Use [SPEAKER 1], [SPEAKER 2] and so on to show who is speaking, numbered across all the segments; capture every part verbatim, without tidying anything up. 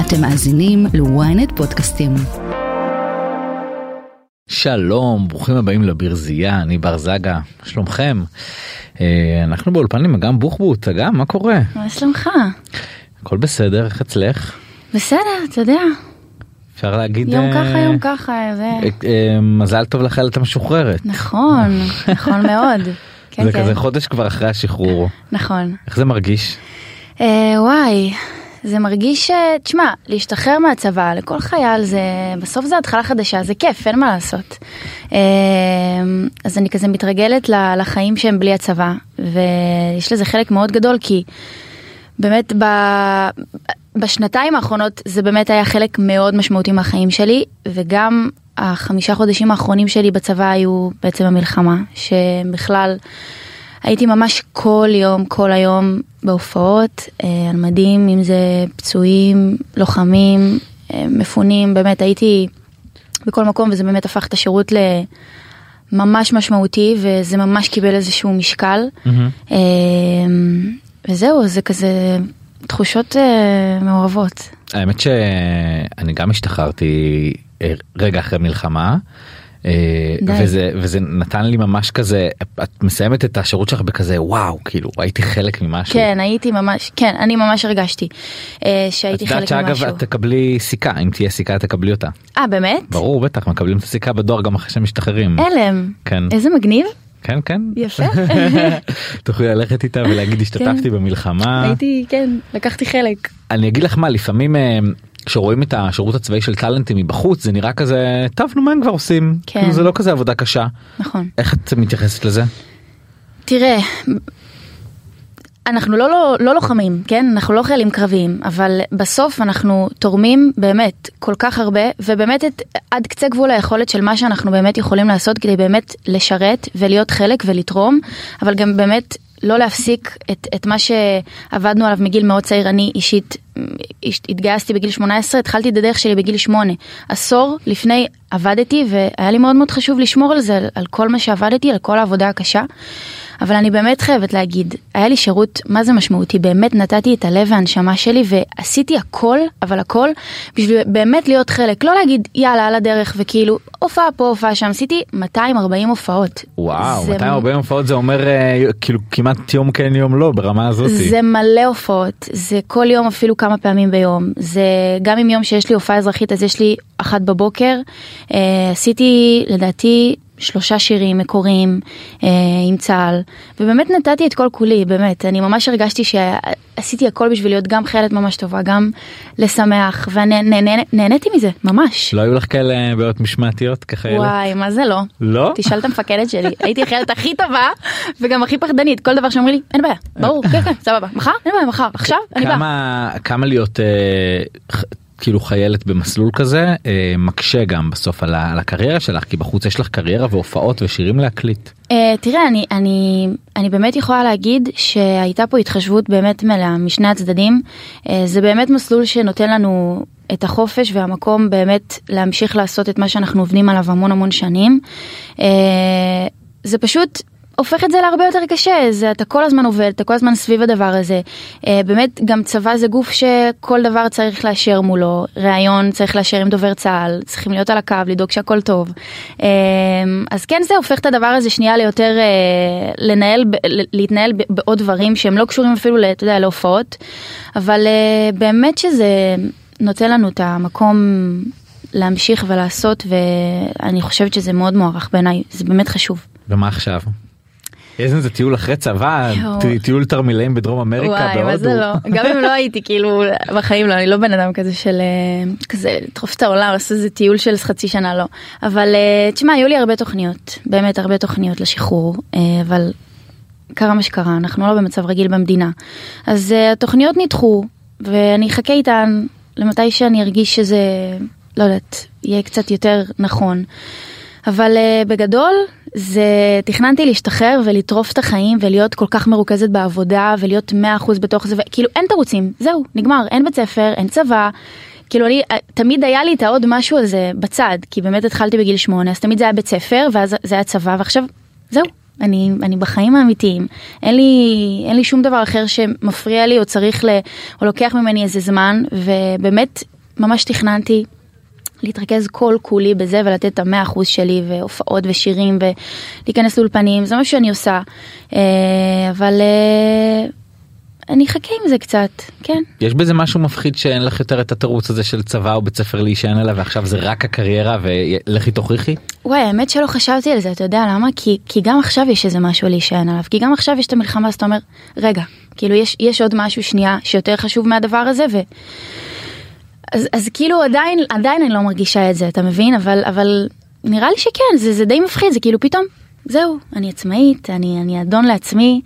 [SPEAKER 1] אתם מאזינים ל-ynet פודקאסטים.
[SPEAKER 2] שלום, ברוכים הבאים לברזייה, אני בר זגה, שלומכם? אנחנו באולפן עם אגם בוחבוט, אגם, מה קורה?
[SPEAKER 3] מה שלומך?
[SPEAKER 2] הכל בסדר, איך אצלך?
[SPEAKER 3] בסדר, אתה יודע.
[SPEAKER 2] אפשר להגיד...
[SPEAKER 3] יום ככה, יום ככה, זה...
[SPEAKER 2] מזל טוב לחיילת המשוחררת.
[SPEAKER 3] נכון, נכון מאוד.
[SPEAKER 2] זה כזה חודש כבר אחרי השחרור.
[SPEAKER 3] נכון.
[SPEAKER 2] איך זה מרגיש?
[SPEAKER 3] וואי, זה מרגיש, תשמע, להשתחרר מהצבא, לכל חייל זה, בסוף זה התחלה חדשה, זה כיף, אין מה לעשות. אז אני כזה מתרגלת לחיים שהם בלי הצבא, ויש לזה חלק מאוד גדול, כי באמת ב... בשנתיים האחרונות זה באמת היה חלק מאוד משמעותי מהחיים שלי, וגם החמישה חודשים האחרונים שלי בצבא היו בעצם המלחמה, שבכלל הייתי ממש כל יום, כל היום בהופעות, על מדים, אם זה פצועים, לוחמים, מפונים, באמת הייתי בכל מקום, וזה באמת הפך את השירות לממש משמעותי, וזה ממש קיבל איזשהו משקל. Mm-hmm. וזהו, זה כזה... תחושות uh, מעורבות.
[SPEAKER 2] האמת שאני גם השתחררתי רגע אחרי מלחמה, וזה, וזה נתן לי ממש כזה, את מסיימת את השירות שלך בכזה, וואו, כאילו, הייתי חלק ממשהו.
[SPEAKER 3] כן, הייתי ממש, כן, אני ממש הרגשתי שהייתי חלק ממשהו. את יודעת שאגב,
[SPEAKER 2] את תקבלי סיכה, אם תהיה סיכה, תקבלי אותה.
[SPEAKER 3] אה, באמת?
[SPEAKER 2] ברור, בטח, מקבלים את הסיכה בדואר גם אחרי שהם משתחררים.
[SPEAKER 3] אלם.
[SPEAKER 2] כן.
[SPEAKER 3] איזה מגניב.
[SPEAKER 2] כן, כן.
[SPEAKER 3] יפה.
[SPEAKER 2] תוכלי ללכת איתה ולהגיד, השתתפתי במלחמה.
[SPEAKER 3] הייתי, כן, לקחתי חלק.
[SPEAKER 2] אני אגיד לך מה, לפעמים כשרואים את השירות הצבאי של טלנטים מבחוץ, זה נראה כזה, טוב, נו, מה הם כבר עושים? כן. זה לא כזה עבודה קשה.
[SPEAKER 3] נכון.
[SPEAKER 2] איך את מתייחסת לזה?
[SPEAKER 3] תראה, אנחנו לא, לא, לא לוחמים, כן? אנחנו לא חיילים קרביים, אבל בסוף אנחנו תורמים באמת כל כך הרבה, ובאמת את, עד קצה גבול היכולת של מה שאנחנו באמת יכולים לעשות, כדי באמת לשרת ולהיות חלק ולתרום, אבל גם באמת לא להפסיק את, את מה שעבדנו עליו מגיל מאוד צעיר. אני אישית התגייסתי בגיל שמונה עשרה, התחלתי את הדרך שלי בגיל שמונה. עשור לפני עבדתי, והיה לי מאוד מאוד חשוב לשמור על זה, על, על כל מה שעבדתי, על כל העבודה הקשה. אבל אני באמת חייבת להגיד, היה לי שירות, מה זה משמעותי? באמת נתתי את הלב והנשמה שלי, ועשיתי הכל, אבל הכל, בשביל באמת להיות חלק. לא להגיד, יאללה, על הדרך, וכאילו, הופעה פה, הופעה שם. עשיתי מאתיים וארבעים הופעות.
[SPEAKER 2] וואו, מאתיים וארבעים הופעות זה אומר, כאילו, כמעט יום כן יום לא, ברמה הזאת.
[SPEAKER 3] זה מלא הופעות. זה כל יום, אפילו כמה פעמים ביום. זה גם עם יום שיש לי הופעה אזרחית, אז יש לי אחת בבוקר. עשיתי, לדעתי, שלושה שירים מקוריים אה, עם צהל, ובאמת נתתי את כל כולי, באמת, אני ממש הרגשתי שעשיתי הכל בשביל להיות גם חיילת ממש טובה, גם לשמח, ונהניתי מזה, ממש.
[SPEAKER 2] לא היו לך כאלה בעיות משמעתיות כחיילת?
[SPEAKER 3] וואי, מה זה לא?
[SPEAKER 2] לא?
[SPEAKER 3] תשאל את המפקדת שלי, הייתי החיילת הכי טובה, וגם הכי פחדנית, כל דבר שאומרים לי, אין בעיה, ברור, כן, כן, סבבה, מחר? אין בעיה, מחר, עכשיו? אני באה.
[SPEAKER 2] כמה להיות... כאילו חיילת במסלול כזה, אה, מקשה גם בסוף על, על הקריירה שלך, כי בחוץ יש לך קריירה והופעות ושירים להקליט.
[SPEAKER 3] אה, תראה, אני, אני, אני באמת יכולה להגיד שהייתה פה התחשבות באמת מלאה משני הצדדים. אה, זה באמת מסלול שנותן לנו את החופש והמקום באמת להמשיך לעשות את מה שאנחנו עובדים עליו המון המון שנים. אה, זה פשוט... הופך את זה להרבה יותר קשה, זה, אתה כל הזמן עובד, אתה כל הזמן סביב הדבר הזה. אה, באמת, גם צבא זה גוף שכל דבר צריך לאשר מולו, ראיון צריך לאשר עם דובר צה"ל, צריכים להיות על הקו, לדאוג שהכל טוב. אה, אז כן, זה הופך את הדבר הזה שנייה ליותר, אה, לנהל, להתנהל בעוד דברים שהם לא קשורים אפילו, אתה יודע, להופעות, אבל אה, באמת שזה נותן לנו את המקום להמשיך ולעשות, ואני חושבת שזה מאוד מוערך בעיניי, זה באמת חשוב.
[SPEAKER 2] ומה עכשיו? איזה זה טיול אחרי צבא, טיול תרמילאים בדרום אמריקה,
[SPEAKER 3] וואי, מה זה לא? גם אם לא הייתי, כאילו, בחיים לא, אני לא בן אדם כזה של, כזה, לטרוף את העולם, לעשות איזה טיול של חצי שנה, לא. אבל, תשמע, היו לי הרבה תוכניות, באמת הרבה תוכניות לשחרור, אבל קרה מה שקרה, אנחנו לא במצב רגיל במדינה. אז התוכניות נדחו, ואני אחכה איתן למתי שאני ארגיש שזה, לא יודעת, יהיה קצת יותר נכון. אבל uh, בגדול, זה, תכננתי להשתחרר ולטרוף את החיים ולהיות כל כך מרוכזת בעבודה ולהיות מאה אחוז בתוך זה, וכאילו אין תירוצים, זהו, נגמר, אין בית ספר, אין צבא, כאילו אני, תמיד היה לי את העוד משהו הזה בצד, כי באמת התחלתי בגיל שמונה, אז תמיד זה היה בית ספר, ואז זה היה צבא, ועכשיו, זהו, אני, אני בחיים האמיתיים, אין לי, אין לי שום דבר אחר שמפריע לי, או צריך ל, או לוקח ממני איזה זמן, ובאמת, ממש תכננתי להתרכז כל כולי בזה ולתת את המאה אחוז שלי והופעות ושירים ולהיכנס לאולפנים, זה מה שאני עושה. אבל אני אחכה עם זה קצת, כן.
[SPEAKER 2] יש בזה משהו מפחיד שאין לך יותר את התירוץ הזה של צבא או בית ספר להישען עליו, ועכשיו זה רק הקריירה ולכי תוכיחי?
[SPEAKER 3] וואי, האמת שלא חשבתי על זה, אתה יודע למה? כי, כי גם עכשיו יש איזה משהו להישען עליו, כי גם עכשיו יש את המלחמה, אז אתה אומר, רגע, כאילו יש, יש עוד משהו שנייה שיותר חשוב מהדבר הזה, ו... אז, אז כאילו עדיין, עדיין אני לא מרגישה את זה, אתה מבין? אבל, אבל נראה לי שכן, זה, זה די מפחיד, זה כאילו פתאום, זהו, אני עצמאית, אני, אני אדון לעצמי,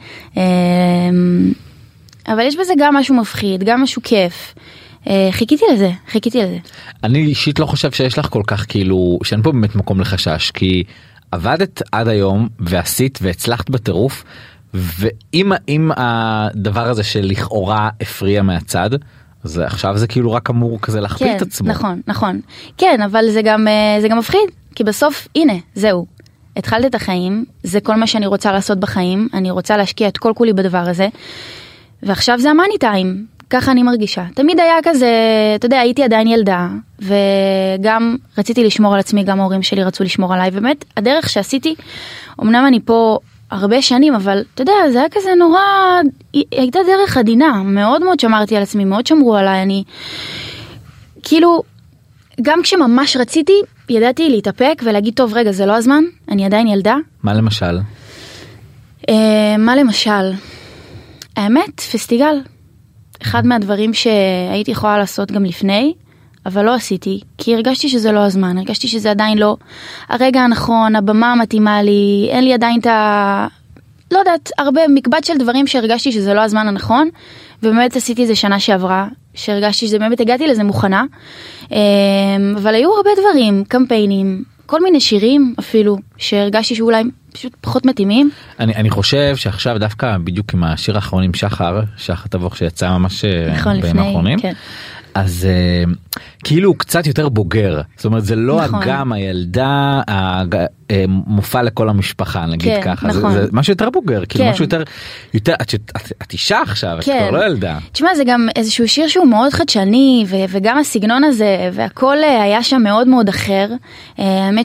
[SPEAKER 3] אבל יש בזה גם משהו מפחיד, גם משהו כיף. חיכיתי לזה, חיכיתי לזה. אני
[SPEAKER 2] אישית לא חושב שיש לך כל כך כאילו, שאין פה באמת מקום לחשש, כי עבדת עד היום ועשית והצלחת בטירוף, ואם אם הדבר הזה שלכאורה הפריע מהצד, אז עכשיו זה כאילו רק אמור כזה להכפיל
[SPEAKER 3] כן,
[SPEAKER 2] את עצמו.
[SPEAKER 3] נכון, נכון. כן, אבל זה גם, זה גם מפחיד, כי בסוף, הנה, זהו. התחלתי את החיים, זה כל מה שאני רוצה לעשות בחיים, אני רוצה להשקיע את כל כולי בדבר הזה, ועכשיו זה המאני טיים, ככה אני מרגישה. תמיד היה כזה, אתה יודע, הייתי עדיין ילדה, וגם רציתי לשמור על עצמי, גם ההורים שלי רצו לשמור עליי, ובאמת, הדרך שעשיתי, אמנם אני פה הרבה שנים, אבל אתה יודע, זה היה כזה נורא, הייתה דרך עדינה, מאוד מאוד שמרתי על עצמי, מאוד שמרו עליי, אני, כאילו, גם כשממש רציתי, ידעתי להתאפק ולהגיד, טוב, רגע, זה לא הזמן, אני עדיין ילדה.
[SPEAKER 2] מה למשל?
[SPEAKER 3] אה, מה למשל? האמת, פסטיגל. אחד מהדברים שהייתי יכולה לעשות גם לפני, אבל לא עשיתי, כי הרגשתי שזה לא הזמן, הרגשתי שזה עדיין לא הרגע הנכון, הבמה המתאימה לי, אין לי עדיין את ה... לא יודעת, הרבה מקבץ של דברים שהרגשתי שזה לא הזמן הנכון, ובאמת עשיתי זה שנה שעברה, שהרגשתי שזה באמת הגעתי לזה מוכנה, אבל היו הרבה דברים, קמפיינים, כל מיני שירים אפילו, שהרגשתי שאולי פשוט פחות מתאימים.
[SPEAKER 2] אני, אני חושב שעכשיו דווקא בדיוק עם השיר האחרון עם שחר, שחר תבוך שיצא ממש נכון, בימים האחרונים, כן. אז uh, כאילו הוא קצת יותר בוגר, זאת אומרת זה לא נכון. אגם הילדה המופע לכל המשפחה נגיד כן, ככה, נכון. זה, זה משהו יותר בוגר, כאילו כן. משהו יותר, יותר את, את, את, את אישה עכשיו, כן. את כבר לא ילדה.
[SPEAKER 3] תשמע, זה גם איזשהו שיר שהוא מאוד חדשני, ו, וגם הסגנון הזה, והכל היה שם מאוד מאוד אחר. האמת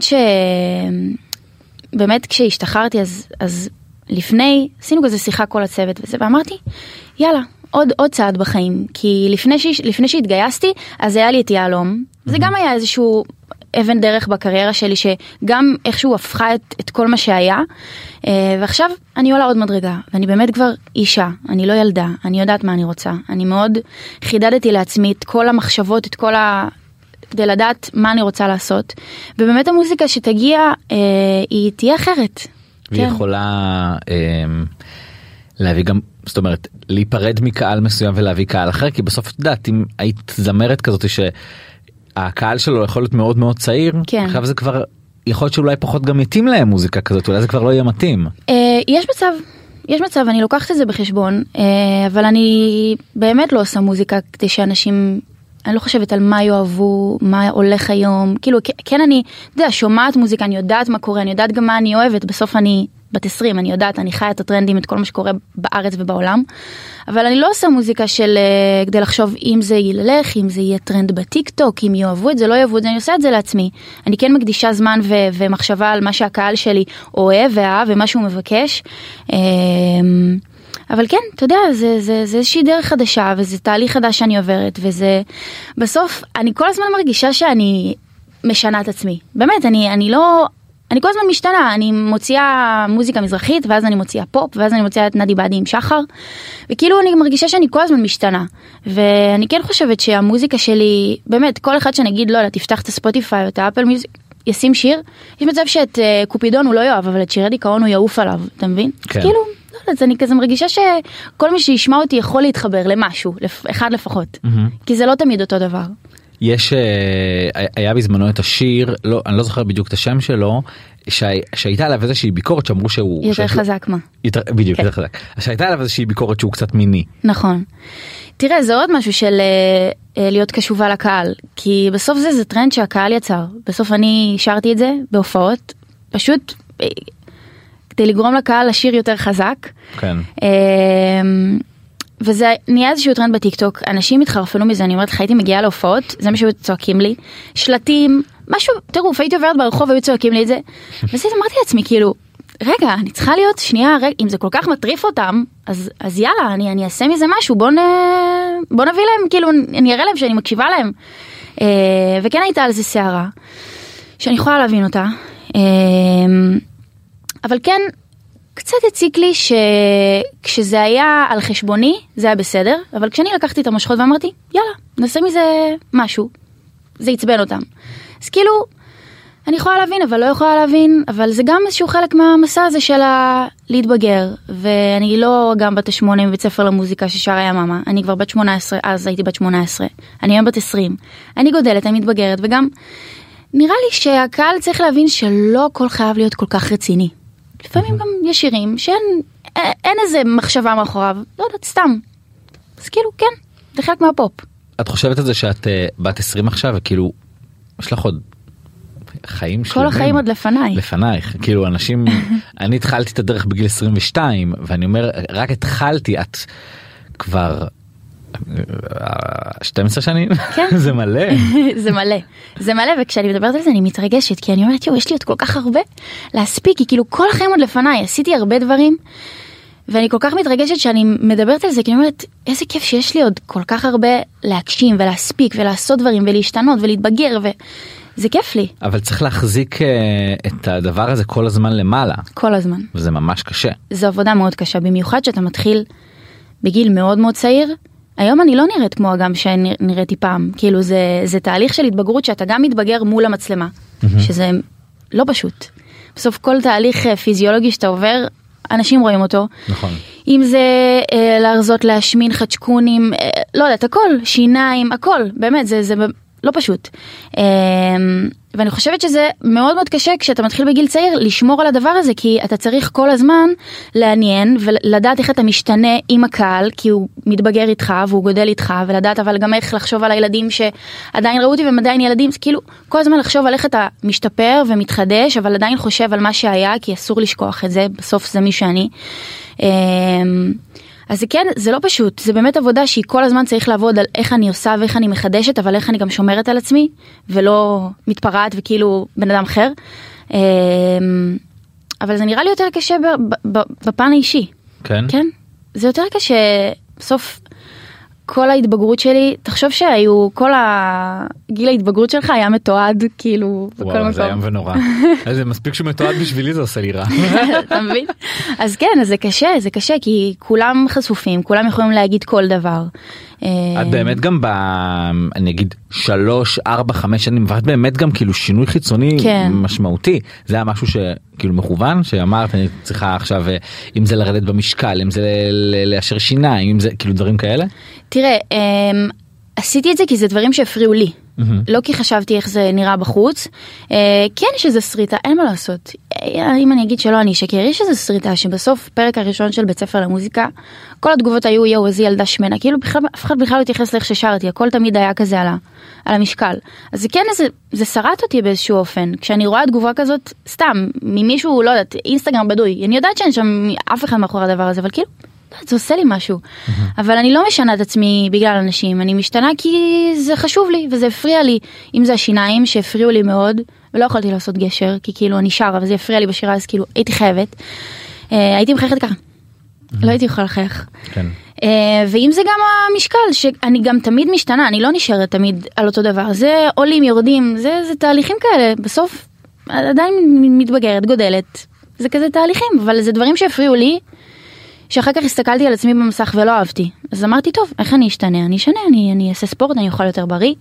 [SPEAKER 3] שבאמת כשהשתחררתי, אז, אז לפני, עשינו כזה שיחה כל הצוות וזה, ואמרתי, יאללה, עוד, עוד צעד בחיים, כי לפני, ש, לפני שהתגייסתי, אז היה לי את יעלום. זה גם היה איזשהו אבן דרך בקריירה שלי, שגם איכשהו הפכה את, את כל מה שהיה, ועכשיו אני עולה עוד מדרגה, ואני באמת כבר אישה, אני לא ילדה, אני יודעת מה אני רוצה, אני מאוד חידדתי לעצמי את כל המחשבות, את כל ה... כדי לדעת מה אני רוצה לעשות, ובאמת המוזיקה שתגיע, היא תהיה אחרת.
[SPEAKER 2] והיא כן. יכולה... להביא גם, זאת אומרת, להיפרד מקהל מסוים ולהביא קהל אחר, כי בסוף את יודעת, אם היית זמרת כזאת שהקהל שלו יכול להיות מאוד מאוד צעיר, כן. עכשיו זה כבר, יכול להיות שאולי פחות גם מתאים להם מוזיקה כזאת, אולי זה כבר לא יהיה מתאים.
[SPEAKER 3] אה, יש מצב, יש מצב, אני לוקחת את זה בחשבון, אה, אבל אני באמת לא עושה מוזיקה כדי שאנשים, אני לא חושבת על מה יאהבו, מה הולך היום, כאילו, כן אני, אתה יודע, שומעת מוזיקה, אני יודעת מה קורה, אני יודעת גם מה אני אוהבת, בסוף אני... בת עשרים, אני יודעת, אני חיה את הטרנדים, את כל מה שקורה בארץ ובעולם, אבל אני לא עושה מוזיקה של, כדי לחשוב אם זה ילך, אם זה יהיה טרנד בטיק טוק, אם יאהבו את זה, לא יאהבו את זה, אני עושה את זה לעצמי. אני כן מקדישה זמן ו- ומחשבה על מה שהקהל שלי אוהב ואהב ומה שהוא מבקש. אבל כן, אתה יודע, זה, זה, זה איזושהי דרך חדשה, וזה תהליך חדש שאני עוברת, וזה, בסוף, אני כל הזמן מרגישה שאני משנה את עצמי. באמת, אני, אני לא... אני כל הזמן משתנה, אני מוציאה מוזיקה מזרחית, ואז אני מוציאה פופ, ואז אני מוציאה את נדי באדי עם שחר, וכאילו אני מרגישה שאני כל הזמן משתנה, ואני כן חושבת שהמוזיקה שלי, באמת, כל אחד שנגיד, לא, תפתח את הספוטיפיי או את האפל מיוזיק, ישים שיר, יש מצב שאת uh, קופידון הוא לא יאהב, אבל את שירי דיכאון הוא יעוף עליו, אתה מבין? כן. כאילו, לא יודעת, אני כזה מרגישה שכל מי שישמע אותי יכול להתחבר למשהו, אחד לפחות, mm-hmm. כי זה לא תמיד אותו דבר.
[SPEAKER 2] יש, היה בזמנו את השיר, לא, אני לא זוכר בדיוק את השם שלו, שהייתה עליו איזושהי ביקורת שאמרו שהוא...
[SPEAKER 3] יותר חזק מה?
[SPEAKER 2] יותר, בדיוק, יותר חזק. שהייתה עליו איזושהי ביקורת שהוא קצת מיני.
[SPEAKER 3] נכון. תראה, זה עוד משהו של להיות קשובה לקהל, כי בסוף זה זה טרנד שהקהל יצר. בסוף אני שרתי את זה בהופעות, פשוט כדי לגרום לקהל לשיר יותר חזק.
[SPEAKER 2] כן.
[SPEAKER 3] וזה נהיה איזשהו טרנד בטיקטוק, אנשים התחרפנו מזה, אני אומרת, חייתי מגיעה להופעות, זה מה שהיו צועקים לי, שלטים, משהו, תראו, הייתי עוברת ברחוב, היו צועקים לי את זה, ואז אמרתי לעצמי, כאילו, רגע, אני צריכה להיות שנייה, רגע, אם זה כל כך מטריף אותם, אז, אז יאללה, אני, אני אעשה מזה משהו, בוא, נ... בוא נביא להם, כאילו, אני אראה להם שאני מקשיבה להם. אה, וכן הייתה על זה שערה, שאני יכולה להבין אותה. אה, אבל כן, קצת הציק לי שכשזה היה על חשבוני, זה היה בסדר, אבל כשאני לקחתי את המושכות ואמרתי, יאללה, נעשה מזה משהו, זה יצבן אותם. אז כאילו, אני יכולה להבין, אבל לא יכולה להבין, אבל זה גם איזשהו חלק מהמסע הזה של להתבגר, ואני לא גם בת השמונה מבית ספר למוזיקה ששרה היה מאמה, אני כבר בת שמונה עשרה, אז הייתי בת שמונה עשרה, אני היום בת עשרים, אני גודלת, אני מתבגרת, וגם נראה לי שהקהל צריך להבין שלא כל חייב להיות כל כך רציני. לפעמים גם יש שירים שאין אין איזה מחשבה מאחוריו, לא יודעת, סתם. אז כאילו, כן, זה חלק מהפופ.
[SPEAKER 2] את חושבת על זה שאת uh, בת עשרים עכשיו, וכאילו, יש לך עוד חיים שלמים.
[SPEAKER 3] כל החיים עוד לפניי.
[SPEAKER 2] לפנייך, כאילו אנשים, אני התחלתי את הדרך בגיל עשרים ושתיים, ואני אומר, רק התחלתי, את כבר שתים עשרה שנים?
[SPEAKER 3] כן.
[SPEAKER 2] זה מלא.
[SPEAKER 3] זה מלא. זה מלא, וכשאני מדברת על זה אני מתרגשת, כי אני אומרת, יו, יש לי עוד כל כך הרבה להספיק, כי כאילו כל החיים עוד לפניי, עשיתי הרבה דברים, ואני כל כך מתרגשת שאני מדברת על זה, כי אני אומרת, איזה כיף שיש לי עוד כל כך הרבה להגשים ולהספיק ולעשות דברים ולהשתנות ולהתבגר, וזה כיף לי.
[SPEAKER 2] אבל צריך להחזיק את הדבר הזה כל הזמן למעלה.
[SPEAKER 3] כל הזמן.
[SPEAKER 2] וזה ממש קשה.
[SPEAKER 3] זו עבודה מאוד קשה, במיוחד שאתה מתחיל בגיל מאוד מאוד צעיר. היום אני לא נראית כמו הגם שנראיתי פעם, כאילו זה, זה תהליך של התבגרות שאתה גם מתבגר מול המצלמה, mm-hmm. שזה לא פשוט. בסוף כל תהליך פיזיולוגי שאתה עובר, אנשים רואים אותו.
[SPEAKER 2] נכון.
[SPEAKER 3] אם זה אה, להרזות, להשמין, חדשקונים, אה, לא יודעת, הכל, שיניים, הכל, באמת, זה, זה לא פשוט. אה, ואני חושבת שזה מאוד מאוד קשה כשאתה מתחיל בגיל צעיר לשמור על הדבר הזה, כי אתה צריך כל הזמן לעניין ולדעת איך אתה משתנה עם הקהל, כי הוא מתבגר איתך והוא גודל איתך, ולדעת אבל גם איך לחשוב על הילדים שעדיין ראו אותי והם עדיין ילדים, כאילו כל הזמן לחשוב על איך אתה משתפר ומתחדש, אבל עדיין חושב על מה שהיה, כי אסור לשכוח את זה, בסוף זה מי שאני. אז זה כן, זה לא פשוט, זה באמת עבודה שהיא כל הזמן צריך לעבוד על איך אני עושה ואיך אני מחדשת, אבל איך אני גם שומרת על עצמי, ולא מתפרעת וכאילו בן אדם אחר. אבל זה נראה לי יותר קשה בפן האישי.
[SPEAKER 2] כן?
[SPEAKER 3] כן, זה יותר קשה, בסוף כל ההתבגרות שלי, תחשוב שהיו, כל הגיל ההתבגרות שלך היה מתועד, כאילו, בכל מקום.
[SPEAKER 2] וואו, זה ים ונורא. זה מספיק שמתועד בשבילי, זה עושה לי רע.
[SPEAKER 3] אתה מבין? אז כן, אז זה קשה, זה קשה, כי כולם חשופים, כולם יכולים להגיד כל דבר.
[SPEAKER 2] את באמת גם ב... אני אגיד, שלוש, ארבע, חמש שנים, ואת באמת גם כאילו שינוי חיצוני משמעותי. זה היה משהו שכאילו מכוון, שאמרת, אני צריכה עכשיו, אם זה לרדת במשקל, אם זה לאשר שיניים, אם זה כאילו דברים כאלה?
[SPEAKER 3] תראה, עשיתי את זה כי זה דברים שהפריעו לי. לא כי חשבתי איך זה נראה בחוץ. כן יש איזו שריטה, אין מה לעשות. אם אני אגיד שלא אני אשקר, יש איזו שריטה שבסוף פרק הראשון של בית ספר למוזיקה, כל התגובות היו יו איזי ילדה שמנה, כאילו אף אחד בכלל לא התייחס לאיך ששרתי, הכל תמיד היה כזה על, על המשקל. אז זה כן, זה, זה שרת אותי באיזשהו אופן. כשאני רואה תגובה כזאת, סתם, ממישהו, לא יודעת, אינסטגרם בדוי, אני יודעת שאין שם אף אחד מאחורי הדבר הזה, אבל כאילו, זה עושה לי משהו. אבל אני לא משנה את עצמי בגלל אנשים, אני משתנה כי זה חשוב לי וזה הפריע לי. אם זה השיניים שהפריעו לי מאוד, ולא יכולתי לעשות גשר, כי כאילו אני שרה וזה הפריע לי בשירה, אז כאילו הייתי חייבת. הייתי מחייכת ככה. לא הייתי יכולה לחייך.
[SPEAKER 2] כן.
[SPEAKER 3] ואם זה גם המשקל, שאני גם תמיד משתנה, אני לא נשארת תמיד על אותו דבר. זה עולים, יורדים, זה, זה תהליכים כאלה. בסוף עדיין מתבגרת, גודלת. זה כזה תהליכים, אבל זה דברים שהפריעו לי, שאחר כך הסתכלתי על עצמי במסך ולא אהבתי. אז אמרתי, טוב, איך אני אשתנה? אני אשנה, אני, אני אעשה ספורט, אני אוכל יותר בריא.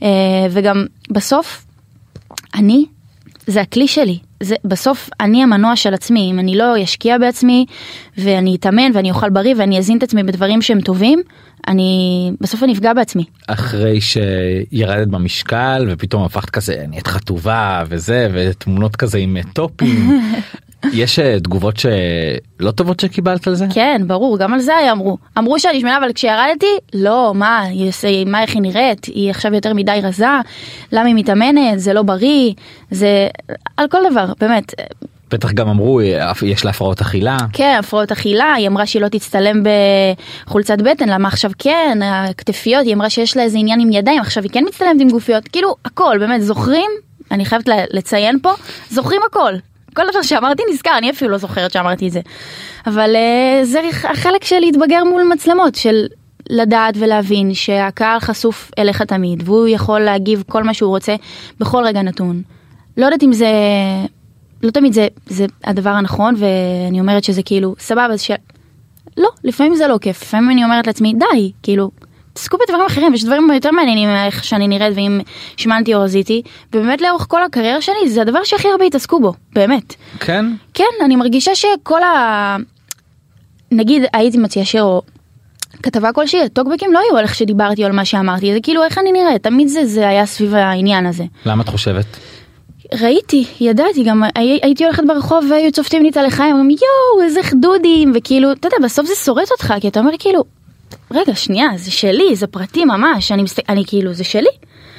[SPEAKER 3] וגם בסוף, אני, זה הכלי שלי. זה, בסוף אני המנוע של עצמי. אם אני לא אשקיע בעצמי, ואני אתאמן, ואני אוכל בריא, ואני אזין את עצמי בדברים שהם טובים, אני, בסוף אני אפגע בעצמי. אחרי
[SPEAKER 2] שירדת במשקל, ופתאום הפכת כזה, נהיית חטובה וזה, ותמונות כזה עם טופים. יש תגובות שלא טובות שקיבלת על זה?
[SPEAKER 3] כן, ברור, גם על זה היה אמרו. אמרו שאני שמנה, אבל כשירדתי, לא, מה, מה איך היא נראית? היא עכשיו יותר מדי רזה, למה היא מתאמנת? זה לא בריא, זה על כל דבר, באמת.
[SPEAKER 2] בטח גם אמרו, יש לה הפרעות אכילה.
[SPEAKER 3] כן, הפרעות אכילה, היא אמרה שהיא לא תצטלם בחולצת בטן, למה עכשיו כן, הכתפיות, היא אמרה שיש לה איזה עניין עם ידיים, עכשיו היא כן מצטלמת עם גופיות, כאילו הכל, באמת, זוכרים? אני חייבת לציין פה, זוכרים הכל. כל דבר שאמרתי נזכר, אני אפילו לא זוכרת שאמרתי את זה. אבל זה החלק של להתבגר מול מצלמות, של לדעת ולהבין שהקהל חשוף אליך תמיד, והוא יכול להגיב כל מה שהוא רוצה בכל רגע נתון. לא יודעת אם זה, לא תמיד זה, זה הדבר הנכון, ואני אומרת שזה כאילו, סבבה, ש... לא, לפעמים זה לא כיף, לפעמים אני אומרת לעצמי, די, כאילו, תסקו בדברים אחרים, יש דברים יותר מעניינים איך שאני נראית, ואם שמנתי או רזיתי, ובאמת לאורך כל הקריירה שלי, זה הדבר שהכי הרבה התעסקו בו, באמת.
[SPEAKER 2] כן?
[SPEAKER 3] כן, אני מרגישה שכל ה... נגיד, הייתי מציעה שיר או כתבה כלשהי, הטוקבקים לא היו על איך שדיברתי או על מה שאמרתי, זה כאילו איך אני נראית, תמיד זה, זה היה סביב העניין הזה.
[SPEAKER 2] למה את חושבת?
[SPEAKER 3] ראיתי, ידעתי, גם הייתי הולכת ברחוב והיו צופטים לי את הלחיים, אומרים יואו, איזה חדודים, וכאילו, אתה יודע, בסוף זה שורט אותך, כי אתה אומר כאילו, רגע, שנייה, זה שלי, זה פרטי ממש, אני, מסת... אני כאילו, זה שלי.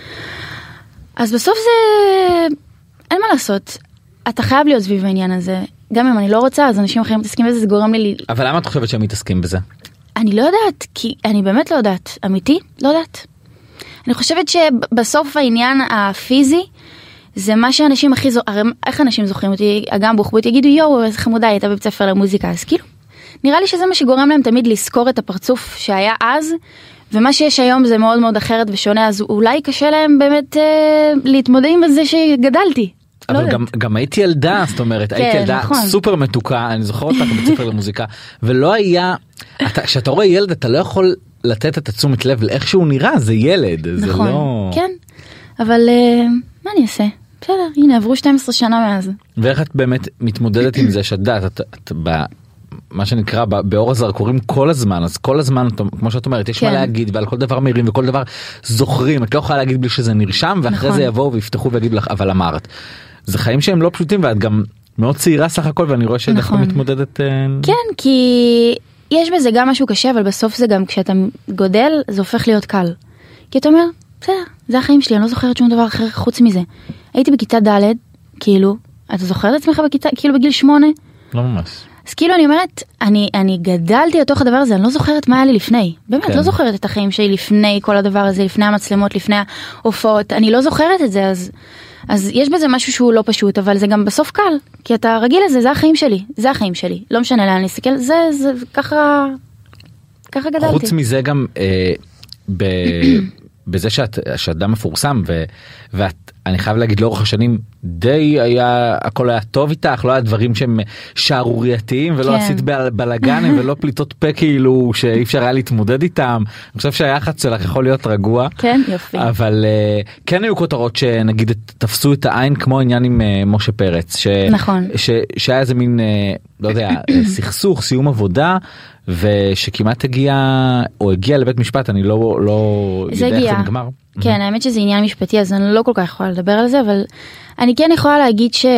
[SPEAKER 3] אז בסוף זה, אין מה לעשות, אתה חייב להיות סביב העניין הזה, גם אם אני לא רוצה, אז אנשים אחרים מתעסקים בזה, זה גורם לי...
[SPEAKER 2] אבל למה את חושבת שהם מתעסקים בזה?
[SPEAKER 3] אני לא יודעת, כי אני באמת לא יודעת, אמיתי, לא יודעת. אני חושבת שבסוף העניין הפיזי, זה מה שאנשים הכי זוכרים, הרי איך אנשים זוכרים אותי, אגם בוחבוט, יגידו יואו, איזה חמודה, הייתה בבית ספר למוזיקה, אז כאילו, נראה לי שזה מה שגורם להם תמיד לזכור את הפרצוף שהיה אז, ומה שיש היום זה מאוד מאוד אחרת ושונה, אז אולי קשה להם באמת אה, להתמודד עם זה שגדלתי.
[SPEAKER 2] אבל
[SPEAKER 3] לא
[SPEAKER 2] גם, גם הייתי ילדה, זאת אומרת, כן, הייתי ילדה נכון. סופר מתוקה, אני זוכר אותך בבית ספר למוזיקה, ולא היה, אתה, כשאתה רואה ילד, אתה לא יכול לתת את התשומת לב לאיך שהוא נראה, זה ילד,
[SPEAKER 3] נכון,
[SPEAKER 2] זה לא...
[SPEAKER 3] כן, אבל אה, מה אני אעשה? בסדר, הנה, עברו שתים עשרה שנה מאז.
[SPEAKER 2] ואיך את באמת מתמודדת עם זה, שאת יודעת, את, את, את, מה שנקרא, באור הזרקורים כל הזמן, אז כל הזמן, כמו שאת אומרת, יש כן. מה להגיד, ועל כל דבר מרים, וכל דבר זוכרים, את לא יכולה להגיד בלי שזה נרשם, ואחרי נכון. זה יבואו ויפתחו ויגידו לך, אבל אמרת. זה חיים שהם לא פשוטים, ואת גם מאוד צעירה סך הכל, ואני רואה שדווקא נכון. מתמודדת...
[SPEAKER 3] כן, כי יש בזה גם משהו קשה, אבל בסוף זה גם, כשאתה גודל, זה הופך להיות קל. כי אתה אומר, בסדר, זה החיים שלי, אני לא זוכרת שום דבר אחר חוץ מזה. הייתי בכיתה ד', כאילו, אתה זוכר את עצמך בכיתה, כאילו בגיל שמונה?
[SPEAKER 2] לא ממש.
[SPEAKER 3] אז כאילו אני אומרת, אני, אני גדלתי לתוך הדבר הזה, אני לא זוכרת מה היה לי לפני. באמת, כן. לא זוכרת את החיים שלי לפני כל הדבר הזה, לפני המצלמות, לפני ההופעות. אני לא זוכרת את זה, אז, אז יש בזה משהו שהוא לא פשוט, אבל זה גם בסוף קל. כי אתה רגיל לזה, זה החיים שלי, זה החיים שלי. לא משנה לאן להסתכל, זה, זה, ככה, ככה גדלתי.
[SPEAKER 2] חוץ מזה גם, אה, ב... בזה שאת, שאדם מפורסם, ו, ואת, אני חייב להגיד, לאורך השנים, די היה, הכל היה טוב איתך, לא היה דברים שהם שערורייתיים, ולא
[SPEAKER 3] כן.
[SPEAKER 2] עשית בלגנים, ולא פליטות פה כאילו, שאי אפשר היה להתמודד איתם. אני חושב שהיחס שלך יכול להיות רגוע.
[SPEAKER 3] כן, יופי.
[SPEAKER 2] אבל כן היו כותרות שנגיד, תפסו את העין, כמו העניין עם משה פרץ. ש,
[SPEAKER 3] נכון.
[SPEAKER 2] ש, שהיה איזה מין, לא יודע, סכסוך, סיום עבודה, ושכמעט הגיע, או הגיע לבית משפט, אני לא, לא יודע איך זה נגמר.
[SPEAKER 3] כן, האמת שזה עניין משפטי, אז אני לא כל כך יכולה לדבר על זה, אבל אני כן יכולה להגיד ש...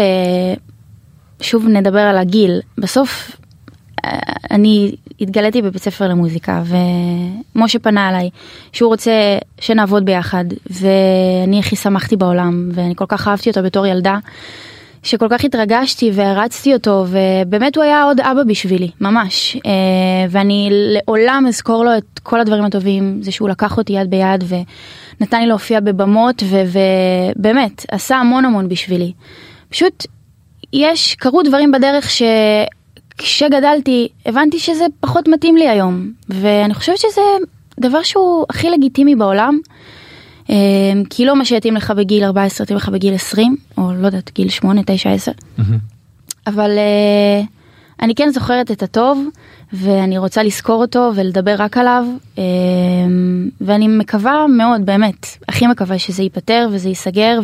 [SPEAKER 3] שוב נדבר על הגיל. בסוף, אני התגליתי בבית ספר למוזיקה, ומשה פנה עליי, שהוא רוצה שנעבוד ביחד, ואני הכי שמחתי בעולם, ואני כל כך אהבתי אותו בתור ילדה, שכל כך התרגשתי והרצתי אותו, ובאמת הוא היה עוד אבא בשבילי, ממש. ואני לעולם אזכור לו את כל הדברים הטובים, זה שהוא לקח אותי יד ביד, ונתן לי להופיע בבמות, ובאמת, עשה המון המון בשבילי. פשוט, יש, קרו דברים בדרך שכשגדלתי, הבנתי שזה פחות מתאים לי היום, ואני חושבת שזה דבר שהוא הכי לגיטימי בעולם, כי לא מה שיתאים לך בגיל ארבע עשרה, יתאים לך בגיל עשרים, או לא יודעת, גיל שמונה, תשע, עשר. אבל אני כן זוכרת את הטוב, ואני רוצה לזכור אותו ולדבר רק עליו, ואני מקווה מאוד, באמת, הכי מקווה שזה ייפטר וזה ייסגר,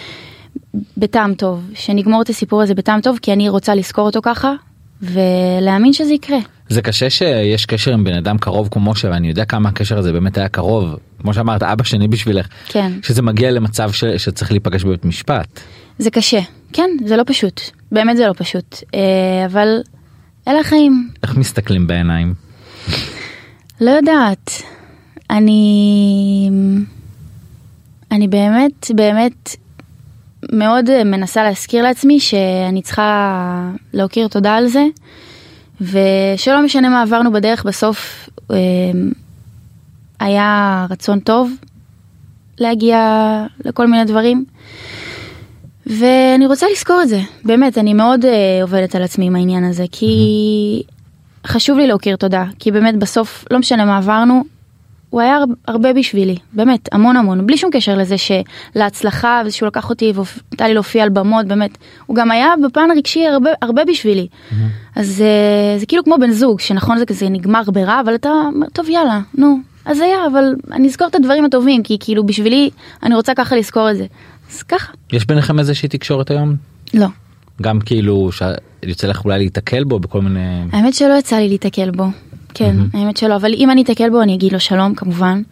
[SPEAKER 3] ובטעם טוב, שנגמור את הסיפור הזה בטעם טוב, כי אני רוצה לזכור אותו ככה, ולהאמין שזה יקרה.
[SPEAKER 2] זה קשה שיש קשר עם בן אדם קרוב כמו משה, ואני יודע כמה הקשר הזה באמת היה קרוב, כמו שאמרת, אבא שני בשבילך,
[SPEAKER 3] כן.
[SPEAKER 2] שזה מגיע למצב ש, שצריך להיפגש בבית משפט.
[SPEAKER 3] זה קשה, כן, זה לא פשוט, באמת זה לא פשוט, אבל אלה החיים.
[SPEAKER 2] איך מסתכלים בעיניים?
[SPEAKER 3] לא יודעת, אני, אני באמת, באמת מאוד מנסה להזכיר לעצמי שאני צריכה להוקיר תודה על זה, ושלא משנה מה עברנו בדרך, בסוף היה רצון טוב להגיע לכל מיני דברים, ואני רוצה לזכור את זה. באמת, אני מאוד עובדת על עצמי עם העניין הזה, כי חשוב לי להוקיר תודה, כי באמת בסוף, לא משנה מה עברנו, הוא היה הרבה בשבילי, באמת, המון המון, בלי שום קשר לזה שלהצלחה, ושהוא לקח אותי ונתן לי להופיע על במות, באמת, הוא גם היה בפן הרגשי הרבה, הרבה בשבילי. Mm-hmm. אז זה, זה כאילו כמו בן זוג, שנכון זה כזה נגמר ברע, אבל אתה, טוב יאללה, נו, אז היה, אבל אני אזכור את הדברים הטובים, כי כאילו בשבילי, אני רוצה ככה לזכור את זה. אז ככה.
[SPEAKER 2] יש ביניכם איזושהי תקשורת היום?
[SPEAKER 3] לא.
[SPEAKER 2] גם כאילו, שיוצא לך אולי להתקל בו בכל מיני...
[SPEAKER 3] האמת שלא יצא לי להתקל בו. כן, mm-hmm. האמת שלא, אבל אם אני אתקל בו, אני אגיד לו שלום, כמובן.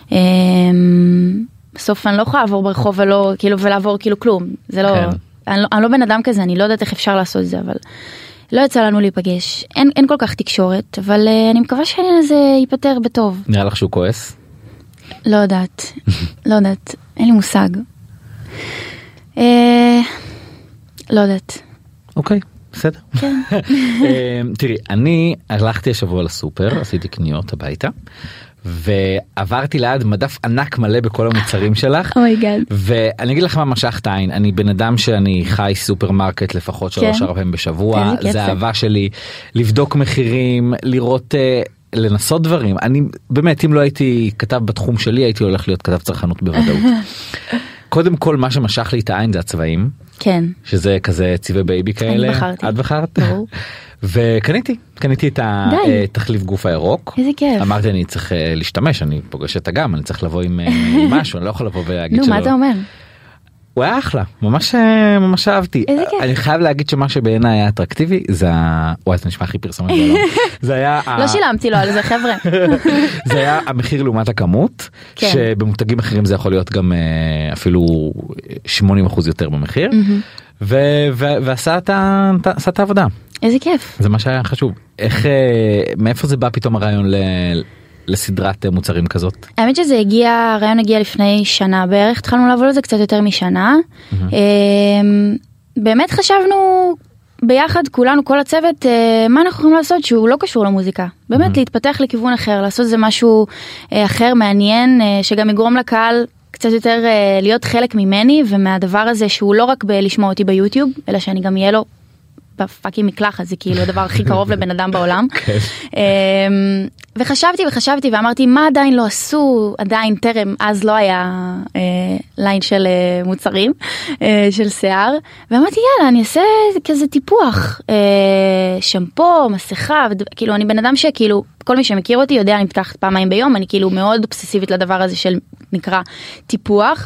[SPEAKER 3] בסוף אני לא יכולה לעבור ברחוב ולא, כאילו, ולעבור כאילו כלום. זה לא, כן. אני לא, אני לא בן אדם כזה, אני לא יודעת איך אפשר לעשות את זה, אבל לא יצא לנו להיפגש. אין, אין כל כך תקשורת, אבל אני מקווה שהעניין הזה ייפטר בטוב.
[SPEAKER 2] נראה לך שהוא כועס?
[SPEAKER 3] לא יודעת, לא יודעת, אין לי מושג. לא יודעת.
[SPEAKER 2] אוקיי. בסדר.
[SPEAKER 3] כן.
[SPEAKER 2] תראי, אני הלכתי השבוע לסופר, עשיתי קניות הביתה, ועברתי ליד מדף ענק מלא בכל המוצרים שלך.
[SPEAKER 3] אומייגאד.
[SPEAKER 2] ואני אגיד לך מה משך את העין, אני בן אדם שאני חי סופרמרקט לפחות שלוש ארבע פעמים בשבוע, זה אהבה שלי, לבדוק מחירים, לראות, לנסות דברים. אני באמת, אם לא הייתי כתב בתחום שלי, הייתי הולך להיות כתב צרכנות בוודאות. קודם כל, מה שמשך לי את העין זה הצבעים.
[SPEAKER 3] כן.
[SPEAKER 2] שזה כזה צבעי בייבי כאלה.
[SPEAKER 3] אני בחרתי.
[SPEAKER 2] את בחרת? ברור. וקניתי, קניתי את התחליף גוף הירוק.
[SPEAKER 3] איזה כיף.
[SPEAKER 2] אמרתי, אני צריך להשתמש, אני פוגש את הגם, אני צריך לבוא עם משהו, אני לא יכול לבוא ולהגיד שלא.
[SPEAKER 3] נו, מה אתה אומר?
[SPEAKER 2] הוא היה אחלה, ממש ממש אהבתי.
[SPEAKER 3] איזה כיף.
[SPEAKER 2] אני חייב להגיד שמה שבעיניי היה אטרקטיבי, זה ה... וואי, זה נשמע הכי פרסומת בעולם. זה היה...
[SPEAKER 3] לא שילמתי לו על זה, חבר'ה.
[SPEAKER 2] זה היה המחיר לעומת הכמות, שבמותגים אחרים זה יכול להיות גם אפילו שמונים אחוז יותר במחיר, ועשה את העבודה.
[SPEAKER 3] איזה כיף.
[SPEAKER 2] זה מה שהיה חשוב. איך, מאיפה זה בא פתאום הרעיון ל... לסדרת מוצרים כזאת?
[SPEAKER 3] האמת שזה הגיע, הרעיון הגיע לפני שנה בערך, התחלנו לעבוד על זה קצת יותר משנה. באמת חשבנו ביחד, כולנו, כל הצוות, מה אנחנו יכולים לעשות שהוא לא קשור למוזיקה. באמת להתפתח לכיוון אחר, לעשות זה משהו אחר, מעניין, שגם יגרום לקהל קצת יותר להיות חלק ממני, ומהדבר הזה שהוא לא רק בלשמוע אותי ביוטיוב, אלא שאני גם יהיה לו בפאקינג מקלחת, זה כאילו הדבר הכי קרוב לבן אדם בעולם. וחשבתי וחשבתי ואמרתי, מה עדיין לא עשו, עדיין טרם, אז לא היה ליין של מוצרים, של שיער, ואמרתי, יאללה, אני אעשה כזה טיפוח, שמפו, מסכה, כאילו אני בן אדם שכאילו, כל מי שמכיר אותי יודע, אני מתקחת פעמיים ביום, אני כאילו מאוד אובססיבית לדבר הזה של נקרא טיפוח,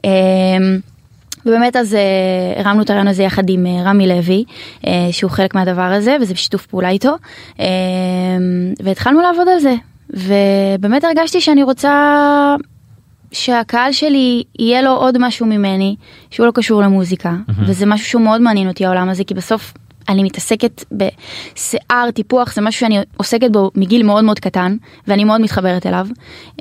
[SPEAKER 3] ובאמת אז uh, הרמנו את הרעיון הזה יחד עם uh, רמי לוי, uh, שהוא חלק מהדבר הזה, וזה בשיתוף פעולה איתו, uh, והתחלנו לעבוד על זה, ובאמת הרגשתי שאני רוצה שהקהל שלי יהיה לו עוד משהו ממני, שהוא לא קשור למוזיקה, mm-hmm. וזה משהו שהוא מאוד מעניין אותי העולם הזה, כי בסוף אני מתעסקת בשיער, טיפוח, זה משהו שאני עוסקת בו מגיל מאוד מאוד קטן, ואני מאוד מתחברת אליו, uh,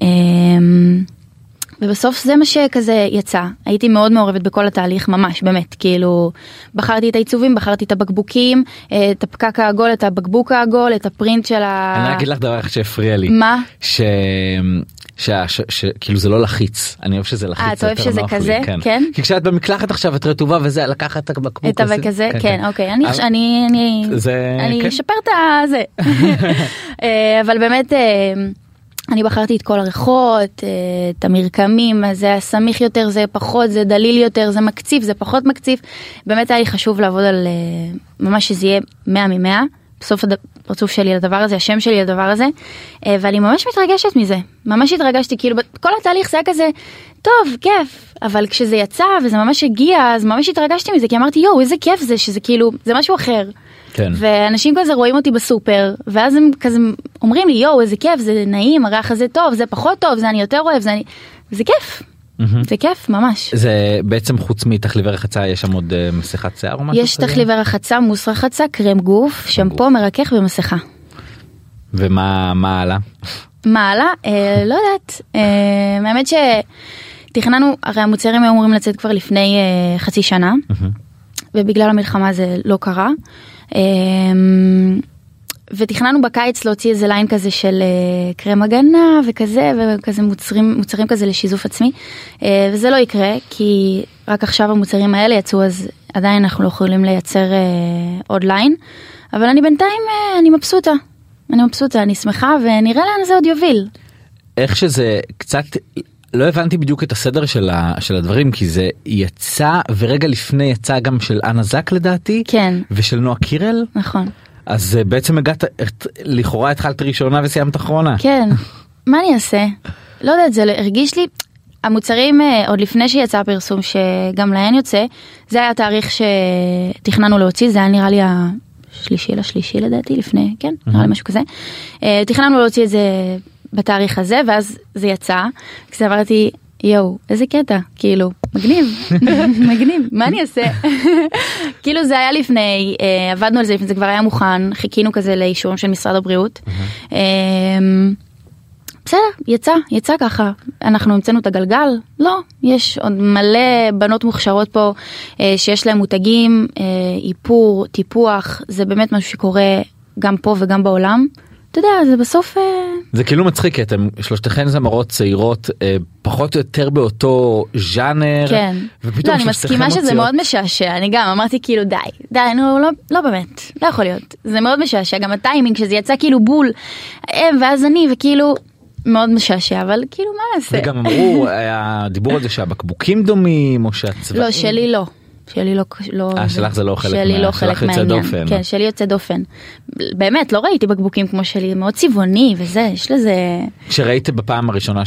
[SPEAKER 3] ובסוף זה מה שכזה יצא, הייתי מאוד מעורבת בכל התהליך, ממש, באמת, כאילו, בחרתי את העיצובים, בחרתי את הבקבוקים, את הפקק העגול, את הבקבוק העגול, את הפרינט של ה...
[SPEAKER 2] אני אגיד לך דבר אחד שהפריע לי.
[SPEAKER 3] מה?
[SPEAKER 2] ש... שכאילו זה לא לחיץ, אני אוהב שזה לחיץ.
[SPEAKER 3] אה, אתה אוהב שזה כזה? כן.
[SPEAKER 2] כי כשאת במקלחת עכשיו את רטובה וזה, לקחת את הבקבוק
[SPEAKER 3] הזה. את הבק הזה, כן, אוקיי, אני אשפר את זה. אבל באמת... אני בחרתי את כל הריחות, את המרקמים, זה סמיך יותר, זה פחות, זה דליל יותר, זה מקציף, זה פחות מקציף. באמת היה לי חשוב לעבוד על ממש שזה יהיה מאה ממאה, בסוף הפרצוף שלי לדבר הזה, השם שלי לדבר הזה, ואני ממש מתרגשת מזה. ממש התרגשתי, כאילו כל התהליך זה היה כזה, טוב, כיף, אבל כשזה יצא וזה ממש הגיע, אז ממש התרגשתי מזה, כי אמרתי, יואו, איזה כיף זה, שזה כאילו, זה משהו אחר.
[SPEAKER 2] כן.
[SPEAKER 3] ואנשים כזה רואים אותי בסופר, ואז הם כזה אומרים לי, יואו, איזה כיף, זה נעים, הריח הזה טוב, זה פחות טוב, זה אני יותר אוהב, זה אני... זה כיף. Mm-hmm. זה כיף, ממש.
[SPEAKER 2] זה בעצם חוץ מתחליבי רחצה, יש שם עוד uh, מסכת שיער או משהו?
[SPEAKER 3] יש תחליבי רחצה, מוס רחצה, קרם גוף, שמפו, מרכך ומסכה.
[SPEAKER 2] ומה מה עלה?
[SPEAKER 3] מה עלה? אה, לא יודעת. אה, האמת ש... תכננו, הרי המוצרים היו אמורים לצאת כבר לפני uh, חצי שנה, ובגלל המלחמה זה לא קרה. Um, ותכננו בקיץ להוציא איזה ליין כזה של uh, קרם הגנה וכזה, וכזה מוצרים, מוצרים כזה לשיזוף עצמי, uh, וזה לא יקרה, כי רק עכשיו המוצרים האלה יצאו, אז עדיין אנחנו לא יכולים לייצר uh, עוד ליין, אבל אני בינתיים, uh, אני מבסוטה, אני מבסוטה, אני שמחה, ונראה לאן זה עוד יוביל.
[SPEAKER 2] איך שזה קצת, לא הבנתי בדיוק את הסדר של, ה, של הדברים, כי זה יצא, ורגע לפני יצא גם של אנה זק לדעתי,
[SPEAKER 3] כן.
[SPEAKER 2] ושל נועה קירל.
[SPEAKER 3] נכון.
[SPEAKER 2] אז בעצם הגעת, לכאורה התחלת ראשונה וסיימת אחרונה.
[SPEAKER 3] כן, מה אני אעשה? לא יודעת, זה הרגיש לי, המוצרים עוד לפני שיצא הפרסום שגם להן יוצא, זה היה התאריך שתכננו להוציא, זה היה נראה לי השלישי לשלישי לדעתי, לפני, כן, נראה לי משהו כזה. תכננו להוציא את זה בתאריך הזה, ואז זה יצא, כשזה אמרתי, יואו, איזה קטע, כאילו, מגניב, מגניב, מה אני אעשה? כאילו זה היה לפני, אה, עבדנו על זה, זה כבר היה מוכן, חיכינו כזה לאישורים של משרד הבריאות. אה, בסדר, יצא, יצא ככה, אנחנו המצאנו את הגלגל, לא, יש עוד מלא בנות מוכשרות פה, אה, שיש להם מותגים, אה, איפור, טיפוח, זה באמת משהו שקורה גם פה וגם בעולם. אתה יודע, זה בסוף...
[SPEAKER 2] זה כאילו מצחיק, כי אתם שלושתכן זמרות צעירות, פחות או יותר באותו ז'אנר.
[SPEAKER 3] כן. לא, אני מסכימה שזה מאוד משעשע, אני גם אמרתי כאילו די, די, נו, לא, לא באמת, לא יכול להיות. זה מאוד משעשע, גם הטיימינג שזה יצא כאילו בול, הם ואז אני, וכאילו מאוד משעשע, אבל כאילו מה נעשה?
[SPEAKER 2] וגם אמרו, היה דיבור על זה שהבקבוקים דומים, או שהצבעים...
[SPEAKER 3] לא, שלי לא. שלי לא, לא,
[SPEAKER 2] אה, שלך זה לא חלק מה,
[SPEAKER 3] שלי לא חלק מהעניין. כן, שלי יוצא דופן. באמת, לא ראיתי בקבוקים כמו שלי, מאוד צבעוני וזה, יש לזה...
[SPEAKER 2] כשראית בפעם הראשונה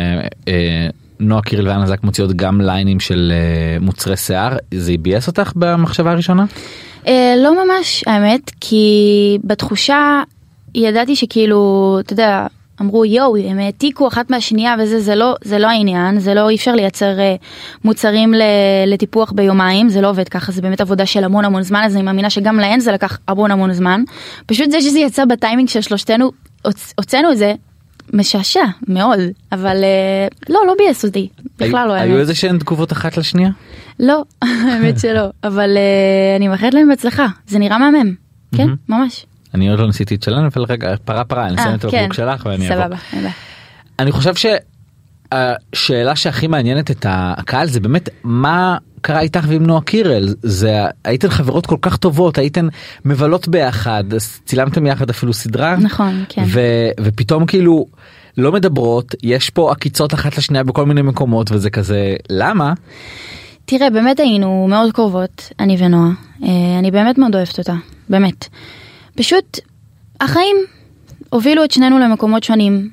[SPEAKER 2] שנועה קירל ואנה זק מוציאות גם ליינים של מוצרי שיער, זה הביאס אותך במחשבה הראשונה?
[SPEAKER 3] לא ממש, האמת, כי בתחושה ידעתי שכאילו, אתה יודע, אמרו יואו, הם העתיקו אחת מהשנייה וזה, זה לא, זה לא העניין, זה לא, אי אפשר לייצר מוצרים לטיפוח ביומיים, זה לא עובד ככה, זה באמת עבודה של המון המון זמן, אז אני מאמינה שגם להן זה לקח המון המון זמן, פשוט זה שזה יצא בטיימינג של שלושתנו, הוצאנו את זה, משעשע מאוד, אבל לא, לא בייס אותי, בכלל לא היה.
[SPEAKER 2] היו איזה שהן תגובות אחת לשנייה?
[SPEAKER 3] לא, האמת שלא, אבל אני מאחלת להם בהצלחה, זה נראה מהמם, כן, ממש.
[SPEAKER 2] אני עוד לא ניסיתי את שלנו, אבל רגע, פרה פרה, אני אסיים את הבוק שלך ואני אבוא.
[SPEAKER 3] סבבה.
[SPEAKER 2] אני חושב שהשאלה שהכי מעניינת את הקהל זה באמת מה קרה איתך ועם נועה קירל, זה הייתן חברות כל כך טובות, הייתן מבלות ביחד, צילמתם יחד אפילו סדרה.
[SPEAKER 3] נכון, כן.
[SPEAKER 2] ופתאום כאילו לא מדברות, יש פה עקיצות אחת לשנייה בכל מיני מקומות וזה כזה, למה?
[SPEAKER 3] תראה, באמת היינו מאוד קרובות, אני ונועה, אני באמת מאוד אוהבת אותה, באמת. פשוט החיים הובילו את שנינו למקומות שונים.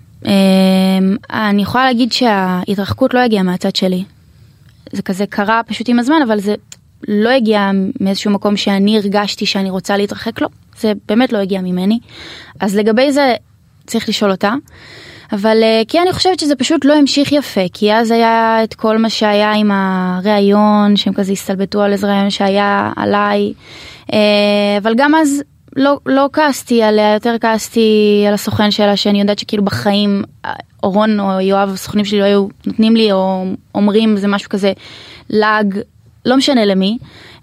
[SPEAKER 3] אני יכולה להגיד שההתרחקות לא הגיעה מהצד שלי. זה כזה קרה פשוט עם הזמן, אבל זה לא הגיע מאיזשהו מקום שאני הרגשתי שאני רוצה להתרחק, לא. זה באמת לא הגיע ממני. אז לגבי זה צריך לשאול אותה. אבל כי אני חושבת שזה פשוט לא המשיך יפה, כי אז היה את כל מה שהיה עם הראיון, שהם כזה הסתלבטו על איזה ראיון שהיה עליי. אבל גם אז לא, לא כעסתי עליה, יותר כעסתי על הסוכן שלה, שאני יודעת שכאילו בחיים, אורון או יואב, הסוכנים שלי לא היו נותנים לי, או אומרים, זה משהו כזה, לג, לא משנה למי.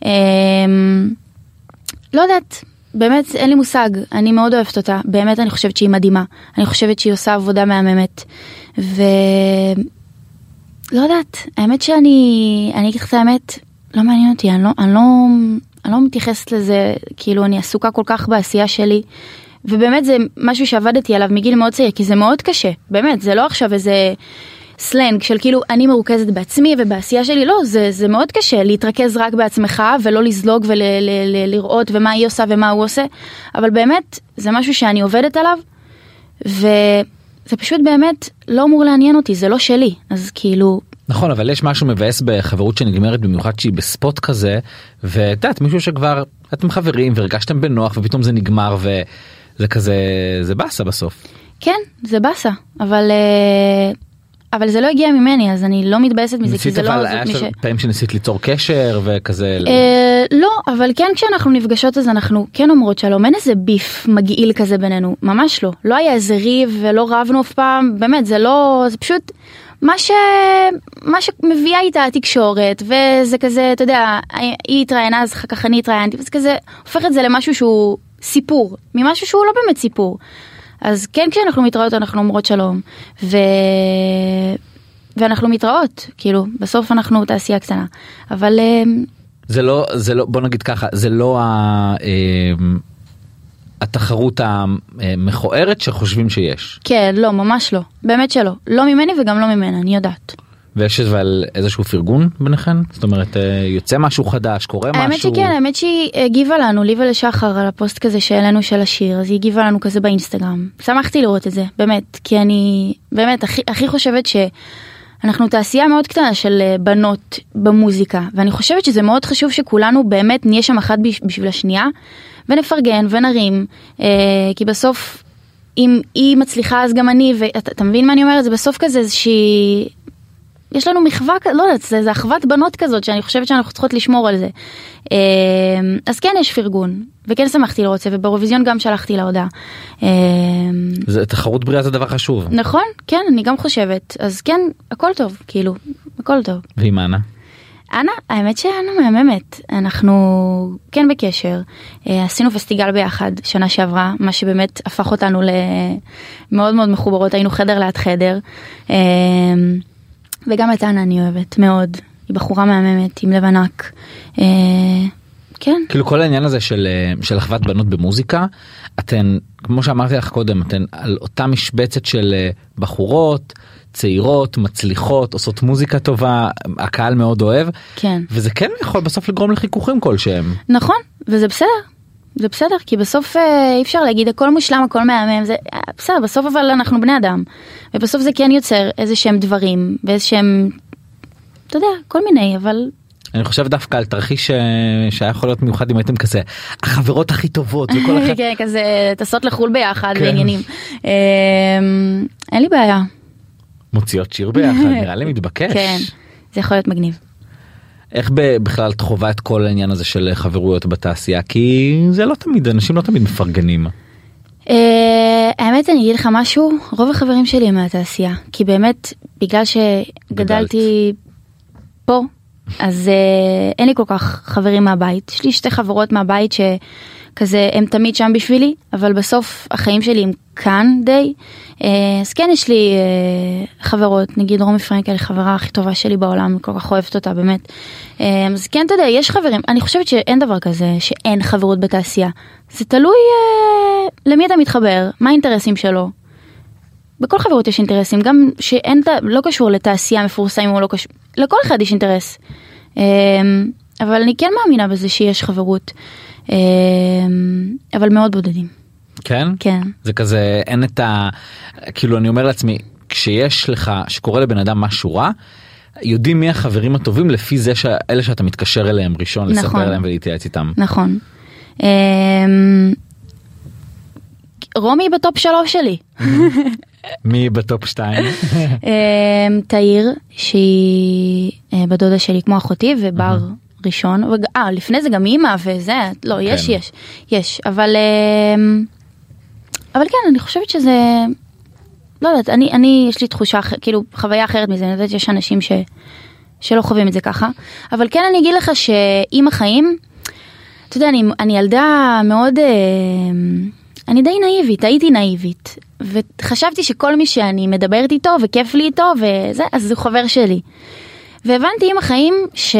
[SPEAKER 3] לא יודעת, באמת אין לי מושג, אני מאוד אוהבת אותה, באמת אני חושבת שהיא מדהימה, אני חושבת שהיא עושה עבודה מהממת, ו... לא יודעת, האמת שאני, אני אגיד לך את האמת, לא מעניין אותי, אני לא... אני לא אני לא מתייחסת לזה, כאילו אני עסוקה כל כך בעשייה שלי, ובאמת זה משהו שעבדתי עליו מגיל מאוד צעיר, כי זה מאוד קשה, באמת, זה לא עכשיו איזה סלנג של כאילו אני מרוכזת בעצמי ובעשייה שלי, לא, זה, זה מאוד קשה להתרכז רק בעצמך, ולא לזלוג ולראות ומה היא עושה ומה הוא עושה, אבל באמת זה משהו שאני עובדת עליו, וזה פשוט באמת לא אמור לעניין אותי, זה לא שלי, אז כאילו...
[SPEAKER 2] נכון, אבל יש משהו מבאס בחברות שנגמרת, במיוחד שהיא בספוט כזה, ואת יודעת, מישהו שכבר אתם חברים והרגשתם בנוח ופתאום זה נגמר וזה כזה, זה בסה בסוף.
[SPEAKER 3] כן, זה בסה, אבל אבל זה לא הגיע ממני, אז אני לא מתבאסת מזה, כי זה לא...
[SPEAKER 2] אבל היה ש... פעמים שניסית ליצור קשר וכזה...
[SPEAKER 3] אה, לא, אבל כן כשאנחנו נפגשות אז אנחנו כן אומרות שלום, אין איזה ביף מגעיל כזה בינינו, ממש לא. לא היה איזה ריב ולא רבנו אף פעם, באמת, זה לא... זה פשוט... מה ש... מה שמביאה איתה התקשורת, וזה כזה, אתה יודע, היא התראיינה, אז אחר כך אני התראיינתי, וזה כזה, הופך את זה למשהו שהוא סיפור, ממשהו שהוא לא באמת סיפור. אז כן, כשאנחנו מתראות, אנחנו אומרות שלום, ו... ואנחנו מתראות, כאילו, בסוף אנחנו תעשייה קטנה, אבל...
[SPEAKER 2] זה לא, זה לא, בוא נגיד ככה, זה לא ה... התחרות המכוערת שחושבים שיש.
[SPEAKER 3] כן, לא, ממש לא. באמת שלא. לא ממני וגם לא ממנה, אני יודעת.
[SPEAKER 2] ויש איזשהו פרגון ביניכן? זאת אומרת, יוצא משהו חדש, קורה משהו?
[SPEAKER 3] האמת שכן, האמת שהיא הגיבה לנו, לי ולשחר, על הפוסט כזה שאלינו של השיר, אז היא הגיבה לנו כזה באינסטגרם. שמחתי לראות את זה, באמת, כי אני באמת הכי, הכי חושבת שאנחנו תעשייה מאוד קטנה של בנות במוזיקה, ואני חושבת שזה מאוד חשוב שכולנו באמת נהיה שם אחת בשביל השנייה, ונפרגן ונרים, אה, כי בסוף, אם היא מצליחה אז גם אני, ואתה מבין מה אני אומרת? זה בסוף כזה איזושהי, יש לנו מחווה, לא יודעת, זה, זה אחוות בנות כזאת, שאני חושבת שאנחנו צריכות לשמור על זה. אה, אז כן יש פרגון, וכן שמחתי לראות זה, ובאירוויזיון גם שלחתי להודעה. אה,
[SPEAKER 2] זה תחרות בריאה זה דבר חשוב.
[SPEAKER 3] נכון, כן, אני גם חושבת. אז כן, הכל טוב, כאילו, הכל טוב.
[SPEAKER 2] ועם אנה?
[SPEAKER 3] אנה, האמת שאנו מהממת, אנחנו כן בקשר, עשינו פסטיגל ביחד שנה שעברה, מה שבאמת הפך אותנו למאוד מאוד מחוברות, היינו חדר ליד חדר, וגם את אנה אני אוהבת מאוד, היא בחורה מהממת, עם לב ענק, כן.
[SPEAKER 2] כאילו כל העניין הזה של, של אחוות בנות במוזיקה, אתן, כמו שאמרתי לך קודם, אתן על אותה משבצת של בחורות, צעירות, מצליחות, עושות מוזיקה טובה, הקהל מאוד אוהב.
[SPEAKER 3] כן.
[SPEAKER 2] וזה כן יכול בסוף לגרום לחיכוכים כלשהם.
[SPEAKER 3] נכון, וזה בסדר. זה בסדר, כי בסוף אי אפשר להגיד הכל מושלם, הכל מהמם, זה בסדר, בסוף אבל אנחנו בני אדם. ובסוף זה כן יוצר איזה שהם דברים, ואיזה שהם, אתה יודע, כל מיני, אבל...
[SPEAKER 2] אני חושב דווקא על תרחיש שהיה יכול להיות מיוחד אם הייתם כזה, החברות הכי טובות וכל אחד...
[SPEAKER 3] כן, כזה, טסות לחול ביחד בעניינים. אין לי בעיה.
[SPEAKER 2] מוציאות שיר ביחד, נראה לי מתבקש.
[SPEAKER 3] כן, זה יכול להיות מגניב.
[SPEAKER 2] איך בכלל את חובה את כל העניין הזה של חברויות בתעשייה? כי זה לא תמיד, אנשים לא תמיד מפרגנים.
[SPEAKER 3] האמת, אני אגיד לך משהו, רוב החברים שלי הם מהתעשייה, כי באמת, בגלל שגדלתי פה, אז אין לי כל כך חברים מהבית. יש לי שתי חברות מהבית שכזה, הם תמיד שם בשבילי, אבל בסוף החיים שלי הם כאן די. אז כן, יש לי חברות, נגיד רומי פרנקל, חברה הכי טובה שלי בעולם, כל כך אוהבת אותה, באמת. אז כן, אתה יודע, יש חברים. אני חושבת שאין דבר כזה, שאין חברות בתעשייה. זה תלוי למי אתה מתחבר, מה האינטרסים שלו. בכל חברות יש אינטרסים, גם שאין, לא קשור לתעשייה מפורסמים או לא קשור, לכל אחד יש אינטרס. אבל אני כן מאמינה בזה שיש חברות, אבל מאוד בודדים.
[SPEAKER 2] כן?
[SPEAKER 3] כן.
[SPEAKER 2] זה כזה, אין את ה... כאילו אני אומר לעצמי, כשיש לך, שקורה לבן אדם משהו רע, יודעים מי החברים הטובים לפי זה שאלה שאתה מתקשר אליהם ראשון, לספר נכון. להם ולהתייעץ איתם.
[SPEAKER 3] נכון. רומי בטופ שלוש שלי.
[SPEAKER 2] מי בטופ שתיים?
[SPEAKER 3] תאיר, שהיא בדודה שלי כמו אחותי, ובר ראשון. אה, לפני זה גם אימא וזה, לא, יש, יש, יש. אבל, אבל כן, אני חושבת שזה, לא יודעת, אני, אני, יש לי תחושה, כאילו, חוויה אחרת מזה, אני יודעת שיש אנשים ש, שלא חווים את זה ככה. אבל כן, אני אגיד לך שעם החיים, אתה יודע, אני, אני ילדה מאוד... אני די נאיבית, הייתי נאיבית, וחשבתי שכל מי שאני מדברת איתו וכיף לי איתו וזה, אז זה חבר שלי. והבנתי עם החיים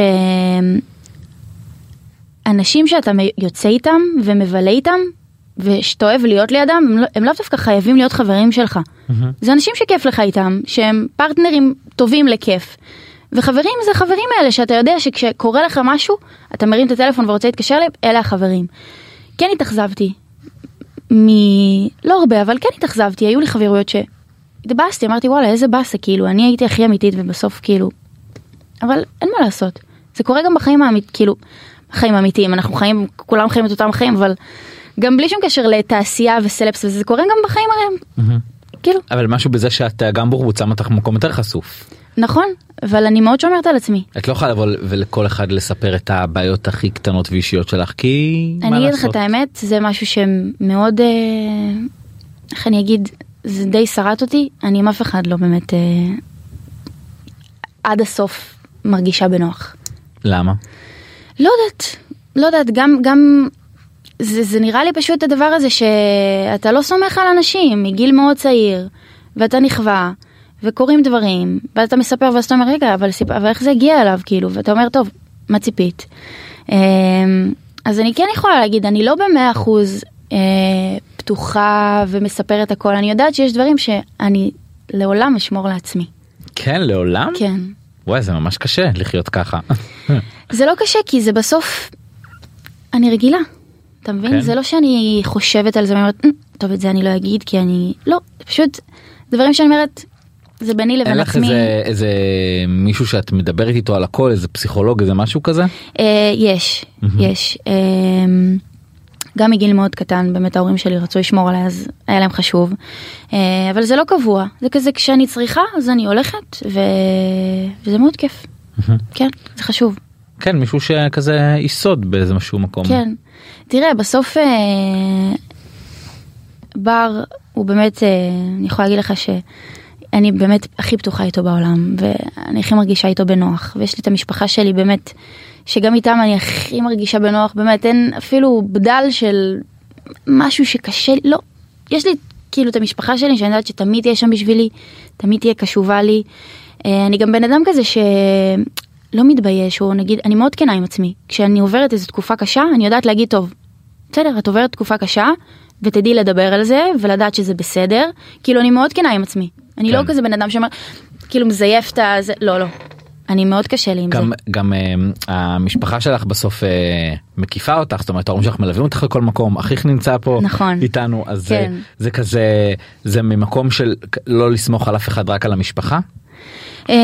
[SPEAKER 3] שאנשים שאתה יוצא איתם ומבלה איתם ושאתה אוהב להיות לידם, הם לא, הם לא דווקא חייבים להיות חברים שלך. Mm-hmm. זה אנשים שכיף לך איתם, שהם פרטנרים טובים לכיף. וחברים זה החברים האלה שאתה יודע שכשקורה לך משהו, אתה מרים את הטלפון ורוצה להתקשר אליהם, אלה החברים. כן התאכזבתי. מ... לא הרבה, אבל כן התאכזבתי, היו לי חברויות שהתבאסתי, אמרתי וואלה איזה באסה, כאילו אני הייתי הכי אמיתית ובסוף כאילו, אבל אין מה לעשות, זה קורה גם בחיים האמית, כאילו, בחיים האמיתיים, אנחנו חיים, כולם חיים את אותם חיים, אבל גם בלי שום קשר לתעשייה וסלפס, וזה קורה גם בחיים הרי, mm-hmm. כאילו.
[SPEAKER 2] אבל משהו בזה שאת גם בחוץ שמה אותך במקום יותר חשוף.
[SPEAKER 3] נכון, אבל אני מאוד שומרת על עצמי.
[SPEAKER 2] את לא יכולה לבוא ולכל אחד לספר את הבעיות הכי קטנות ואישיות שלך, כי
[SPEAKER 3] אני אגיד לך את האמת, זה משהו שמאוד, איך אני אגיד, זה די שרת אותי, אני עם אף אחד לא באמת עד הסוף מרגישה בנוח.
[SPEAKER 2] למה?
[SPEAKER 3] לא יודעת, לא יודעת, גם, גם, זה, זה נראה לי פשוט הדבר הזה שאתה לא סומך על אנשים מגיל מאוד צעיר, ואתה נכווה, וקוראים דברים, ואתה מספר, ואז אתה אומר, רגע, אבל, סיפ... אבל איך זה הגיע אליו, כאילו, ואתה אומר, טוב, מה ציפית? אז אני כן יכולה להגיד, אני לא במאה אחוז פתוחה ומספרת הכל, אני יודעת שיש דברים שאני לעולם אשמור לעצמי.
[SPEAKER 2] כן, לעולם?
[SPEAKER 3] כן.
[SPEAKER 2] וואי, זה ממש קשה לחיות ככה.
[SPEAKER 3] זה לא קשה, כי זה בסוף, אני רגילה. אתה מבין? כן. זה לא שאני חושבת על זה, ואני אומרת, טוב, את זה אני לא אגיד, כי אני, לא, פשוט דברים שאני אומרת, זה ביני לבין עצמי.
[SPEAKER 2] אין לך איזה, איזה מישהו שאת מדברת איתו על הכל, איזה פסיכולוג, איזה משהו כזה?
[SPEAKER 3] אה, יש, mm-hmm. יש. אה, גם מגיל מאוד קטן, באמת ההורים שלי רצו לשמור עליי, אז היה להם חשוב. אה, אבל זה לא קבוע. זה כזה כשאני צריכה, אז אני הולכת, ו... וזה מאוד כיף. Mm-hmm. כן, זה חשוב.
[SPEAKER 2] כן, מישהו שכזה יסוד באיזה משהו מקום.
[SPEAKER 3] כן. תראה, בסוף אה, בר הוא באמת, אה, אני יכולה להגיד לך ש... אני באמת הכי פתוחה איתו בעולם, ואני הכי מרגישה איתו בנוח, ויש לי את המשפחה שלי באמת, שגם איתם אני הכי מרגישה בנוח, באמת אין אפילו בדל של משהו שקשה לי, לא, יש לי כאילו את המשפחה שלי, שאני יודעת שתמיד תהיה שם בשבילי, תמיד תהיה קשובה לי, אני גם בן אדם כזה שלא מתבייש, או נגיד, אני מאוד כנה עם עצמי, כשאני עוברת איזו תקופה קשה, אני יודעת להגיד, טוב, בסדר, את עוברת תקופה קשה, ותדעי לדבר על זה, ולדעת שזה בסדר, כאילו אני מאוד כנה עם עצמי. אני כן. לא כזה בן אדם שאומר, כאילו מזייף את זה, לא, לא. אני מאוד קשה לי עם
[SPEAKER 2] גם,
[SPEAKER 3] זה.
[SPEAKER 2] גם uh, המשפחה שלך בסוף uh, מקיפה אותך, זאת אומרת, ההורים שלך מלווים אותך לכל מקום, אחיך נמצא פה
[SPEAKER 3] נכון.
[SPEAKER 2] איתנו, אז
[SPEAKER 3] כן.
[SPEAKER 2] זה, זה כזה, זה ממקום של לא לסמוך על אף אחד, רק על המשפחה?
[SPEAKER 3] Um,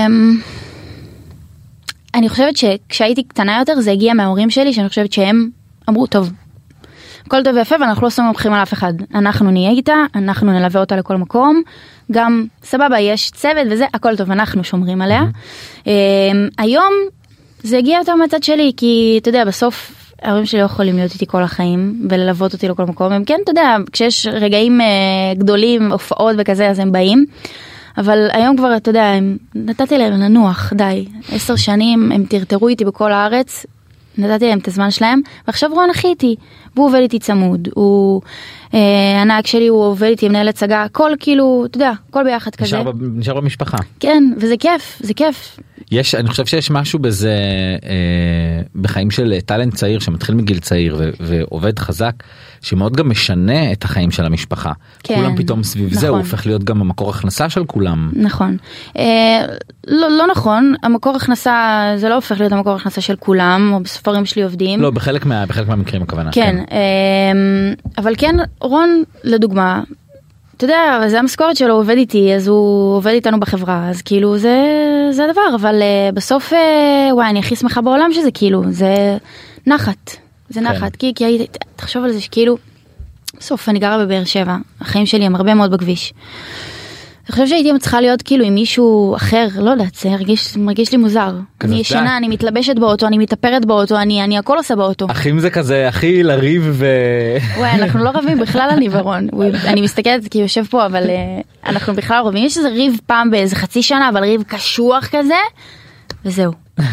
[SPEAKER 3] אני חושבת שכשהייתי קטנה יותר, זה הגיע מההורים שלי, שאני חושבת שהם אמרו, טוב, הכל טוב ויפה, ואנחנו לא סומכים על אף אחד. אנחנו נהיה איתה, אנחנו נלווה אותה לכל מקום, גם סבבה, יש צוות וזה, הכל טוב, אנחנו שומרים עליה. Mm-hmm. היום זה הגיע יותר מהצד שלי, כי אתה יודע, בסוף ההורים שלי לא יכולים להיות איתי כל החיים, וללוות אותי לכל מקום. הם כן, אתה יודע, כשיש רגעים גדולים, הופעות וכזה, אז הם באים. אבל היום כבר, אתה יודע, הם, נתתי להם לנוח, די. עשר שנים, הם תרתרו איתי בכל הארץ, נתתי להם את הזמן שלהם, ועכשיו רון אחי איתי, והוא עובד איתי צמוד, הוא, אה, הנהג שלי הוא עובד איתי, מנהל הצגה, הכל כאילו, אתה יודע, הכל ביחד כזה.
[SPEAKER 2] נשאר, נשאר במשפחה.
[SPEAKER 3] כן, וזה כיף, זה כיף.
[SPEAKER 2] יש, אני חושב שיש משהו בזה, אה, בחיים של טלנט צעיר, שמתחיל מגיל צעיר ו- ועובד חזק, שמאוד גם משנה את החיים של המשפחה. כן, כולם פתאום סביב נכון. זה, הוא הופך להיות גם המקור הכנסה של כולם.
[SPEAKER 3] נכון. אה, לא, לא נכון, המקור הכנסה, זה לא הופך להיות המקור הכנסה של כולם, או בספרים שלי עובדים.
[SPEAKER 2] לא, בחלק, מה, בחלק מהמקרים הכוונה.
[SPEAKER 3] כן, כן. אה, אבל כן, רון, לדוגמה, אתה יודע, זה המשכורת שלו, הוא עובד איתי, אז הוא עובד איתנו בחברה, אז כאילו זה, זה הדבר, אבל uh, בסוף, uh, וואי, אני הכי שמחה בעולם שזה כאילו, זה נחת, זה כן. נחת, כי, כי תחשוב על זה שכאילו, בסוף אני גרה בבאר שבע, החיים שלי הם הרבה מאוד בכביש. אני חושב שהייתי צריכה להיות כאילו עם מישהו אחר, לא יודעת, זה מרגיש, מרגיש לי מוזר. אני ישנה, אני מתלבשת באוטו, אני מתאפרת באוטו, אני, אני הכל עושה באוטו.
[SPEAKER 2] אחים זה כזה, אחי לריב ו...
[SPEAKER 3] וואי, אנחנו לא רבים בכלל על ניברון. אני מסתכלת כי יושב פה, אבל uh, אנחנו בכלל רבים. יש איזה ריב פעם באיזה חצי שנה, אבל ריב קשוח כזה, וזהו.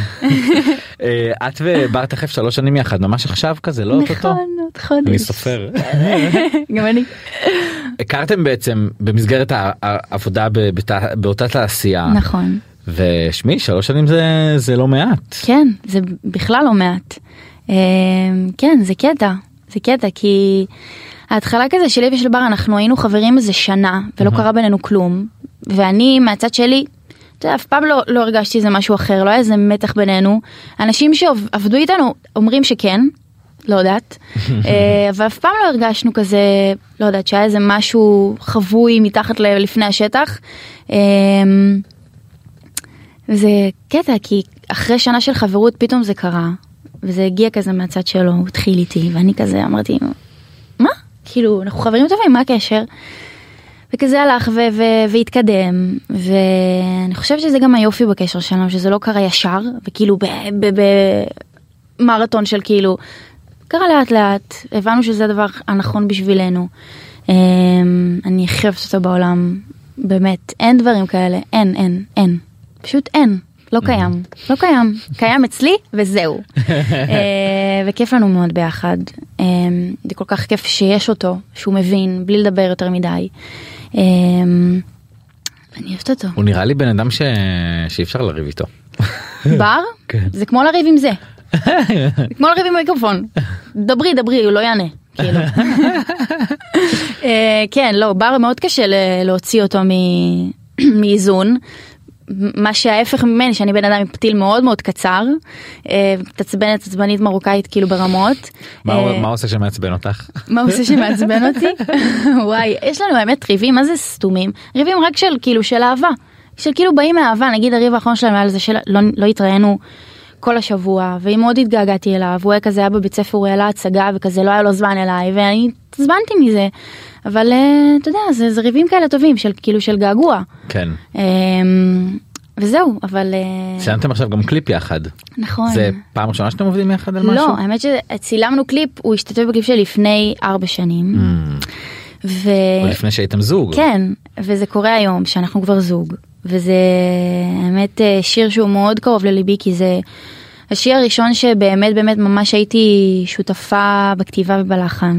[SPEAKER 2] את ובר תכף שלוש שנים יחד, ממש עכשיו כזה, לא?
[SPEAKER 3] נכון, עוד חודש.
[SPEAKER 2] אני סופר.
[SPEAKER 3] גם אני.
[SPEAKER 2] הכרתם בעצם במסגרת העבודה באותה תעשייה.
[SPEAKER 3] נכון.
[SPEAKER 2] ושמי, שלוש שנים זה, זה לא מעט.
[SPEAKER 3] כן, זה בכלל לא מעט. כן, זה קטע. זה קטע, כי ההתחלה כזה שלי ושל בר, אנחנו היינו חברים איזה שנה, ולא קרה בינינו כלום. ואני, מהצד שלי, אתה יודע, אף פעם לא, לא הרגשתי איזה משהו אחר, לא היה איזה מתח בינינו. אנשים שעבדו איתנו אומרים שכן, לא יודעת, ואף פעם לא הרגשנו כזה, לא יודעת, שהיה איזה משהו חבוי מתחת לפני השטח. וזה קטע, כי אחרי שנה של חברות פתאום זה קרה, וזה הגיע כזה מהצד שלו, הוא התחיל איתי, ואני כזה אמרתי, מה? כאילו, אנחנו חברים טובים, מה הקשר? וכזה הלך ו- ו- והתקדם, ואני חושבת שזה גם היופי בקשר שלנו, שזה לא קרה ישר, וכאילו במרתון ב- ב- של כאילו, קרה לאט לאט, הבנו שזה הדבר הנכון בשבילנו. אני חייבת אותו בעולם, באמת, אין דברים כאלה, אין, אין, אין. פשוט אין, לא קיים, לא קיים, קיים אצלי וזהו. וכיף לנו מאוד ביחד, זה כל כך כיף שיש אותו, שהוא מבין, בלי לדבר יותר מדי. אני אוהבת אותו.
[SPEAKER 2] הוא נראה לי בן אדם ש... שאי אפשר לריב איתו.
[SPEAKER 3] בר?
[SPEAKER 2] כן.
[SPEAKER 3] זה כמו לריב עם זה. זה כמו לריב עם מיקרופון. דברי, דברי, הוא לא יענה. כאילו. כן, לא, בר מאוד קשה להוציא אותו מאיזון. מה שההפך ממני, שאני בן אדם עם פתיל מאוד מאוד קצר, תצבנת, תצבנית מרוקאית כאילו ברמות.
[SPEAKER 2] מה עושה שמעצבן אותך?
[SPEAKER 3] מה עושה שמעצבן אותי? וואי, יש לנו באמת ריבים, מה זה סתומים? ריבים רק של כאילו של אהבה, של כאילו באים מאהבה, נגיד הריב האחרון שלנו על זה שלא התראינו כל השבוע, והיא מאוד התגעגעתי אליו, הוא היה כזה, היה בבית ספר, הוא העלה הצגה וכזה, לא היה לו זמן אליי, ואני התעצבנתי מזה. אבל אתה יודע, זה, זה ריבים כאלה טובים, של כאילו של געגוע.
[SPEAKER 2] כן.
[SPEAKER 3] וזהו, אבל...
[SPEAKER 2] צילמתם עכשיו גם קליפ יחד.
[SPEAKER 3] נכון.
[SPEAKER 2] זה פעם ראשונה שאתם עובדים יחד על משהו?
[SPEAKER 3] לא, האמת שצילמנו קליפ, הוא השתתף בקליפ של לפני ארבע שנים.
[SPEAKER 2] ו... או לפני שהייתם זוג.
[SPEAKER 3] כן, וזה קורה היום, שאנחנו כבר זוג. וזה, האמת, שיר שהוא מאוד קרוב לליבי, כי זה השיר הראשון שבאמת, באמת, ממש הייתי שותפה בכתיבה ובלחן.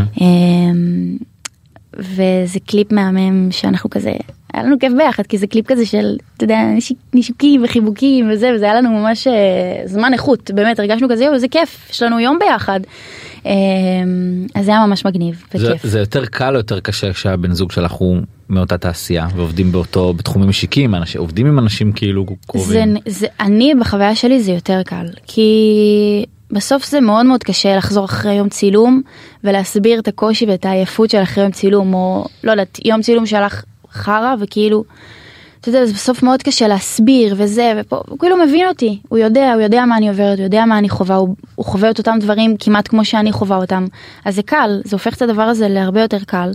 [SPEAKER 3] וזה קליפ מהמם שאנחנו כזה, היה לנו כיף ביחד, כי זה קליפ כזה של, אתה יודע, נישוקים וחיבוקים וזה, וזה היה לנו ממש זמן איכות, באמת, הרגשנו כזה, וזה כיף, יש לנו יום ביחד. אז זה היה ממש מגניב וכיף.
[SPEAKER 2] זה יותר קל או יותר קשה כשהבן זוג שלך הוא מאותה תעשייה, ועובדים באותו, בתחומים משיקים, עובדים עם אנשים כאילו קרובים?
[SPEAKER 3] אני, בחוויה שלי זה יותר קל, כי... בסוף זה מאוד מאוד קשה לחזור אחרי יום צילום ולהסביר את הקושי ואת העייפות של אחרי יום צילום, או לא יודעת, יום צילום שהלך חרה וכאילו, אתה יודע, זה בסוף מאוד קשה להסביר וזה, ופה, הוא כאילו מבין אותי, הוא יודע, הוא יודע מה אני עוברת, הוא יודע מה אני חובה, הוא, הוא חווה את אותם דברים כמעט כמו שאני חובה אותם, אז זה קל, זה הופך את הדבר הזה להרבה יותר קל.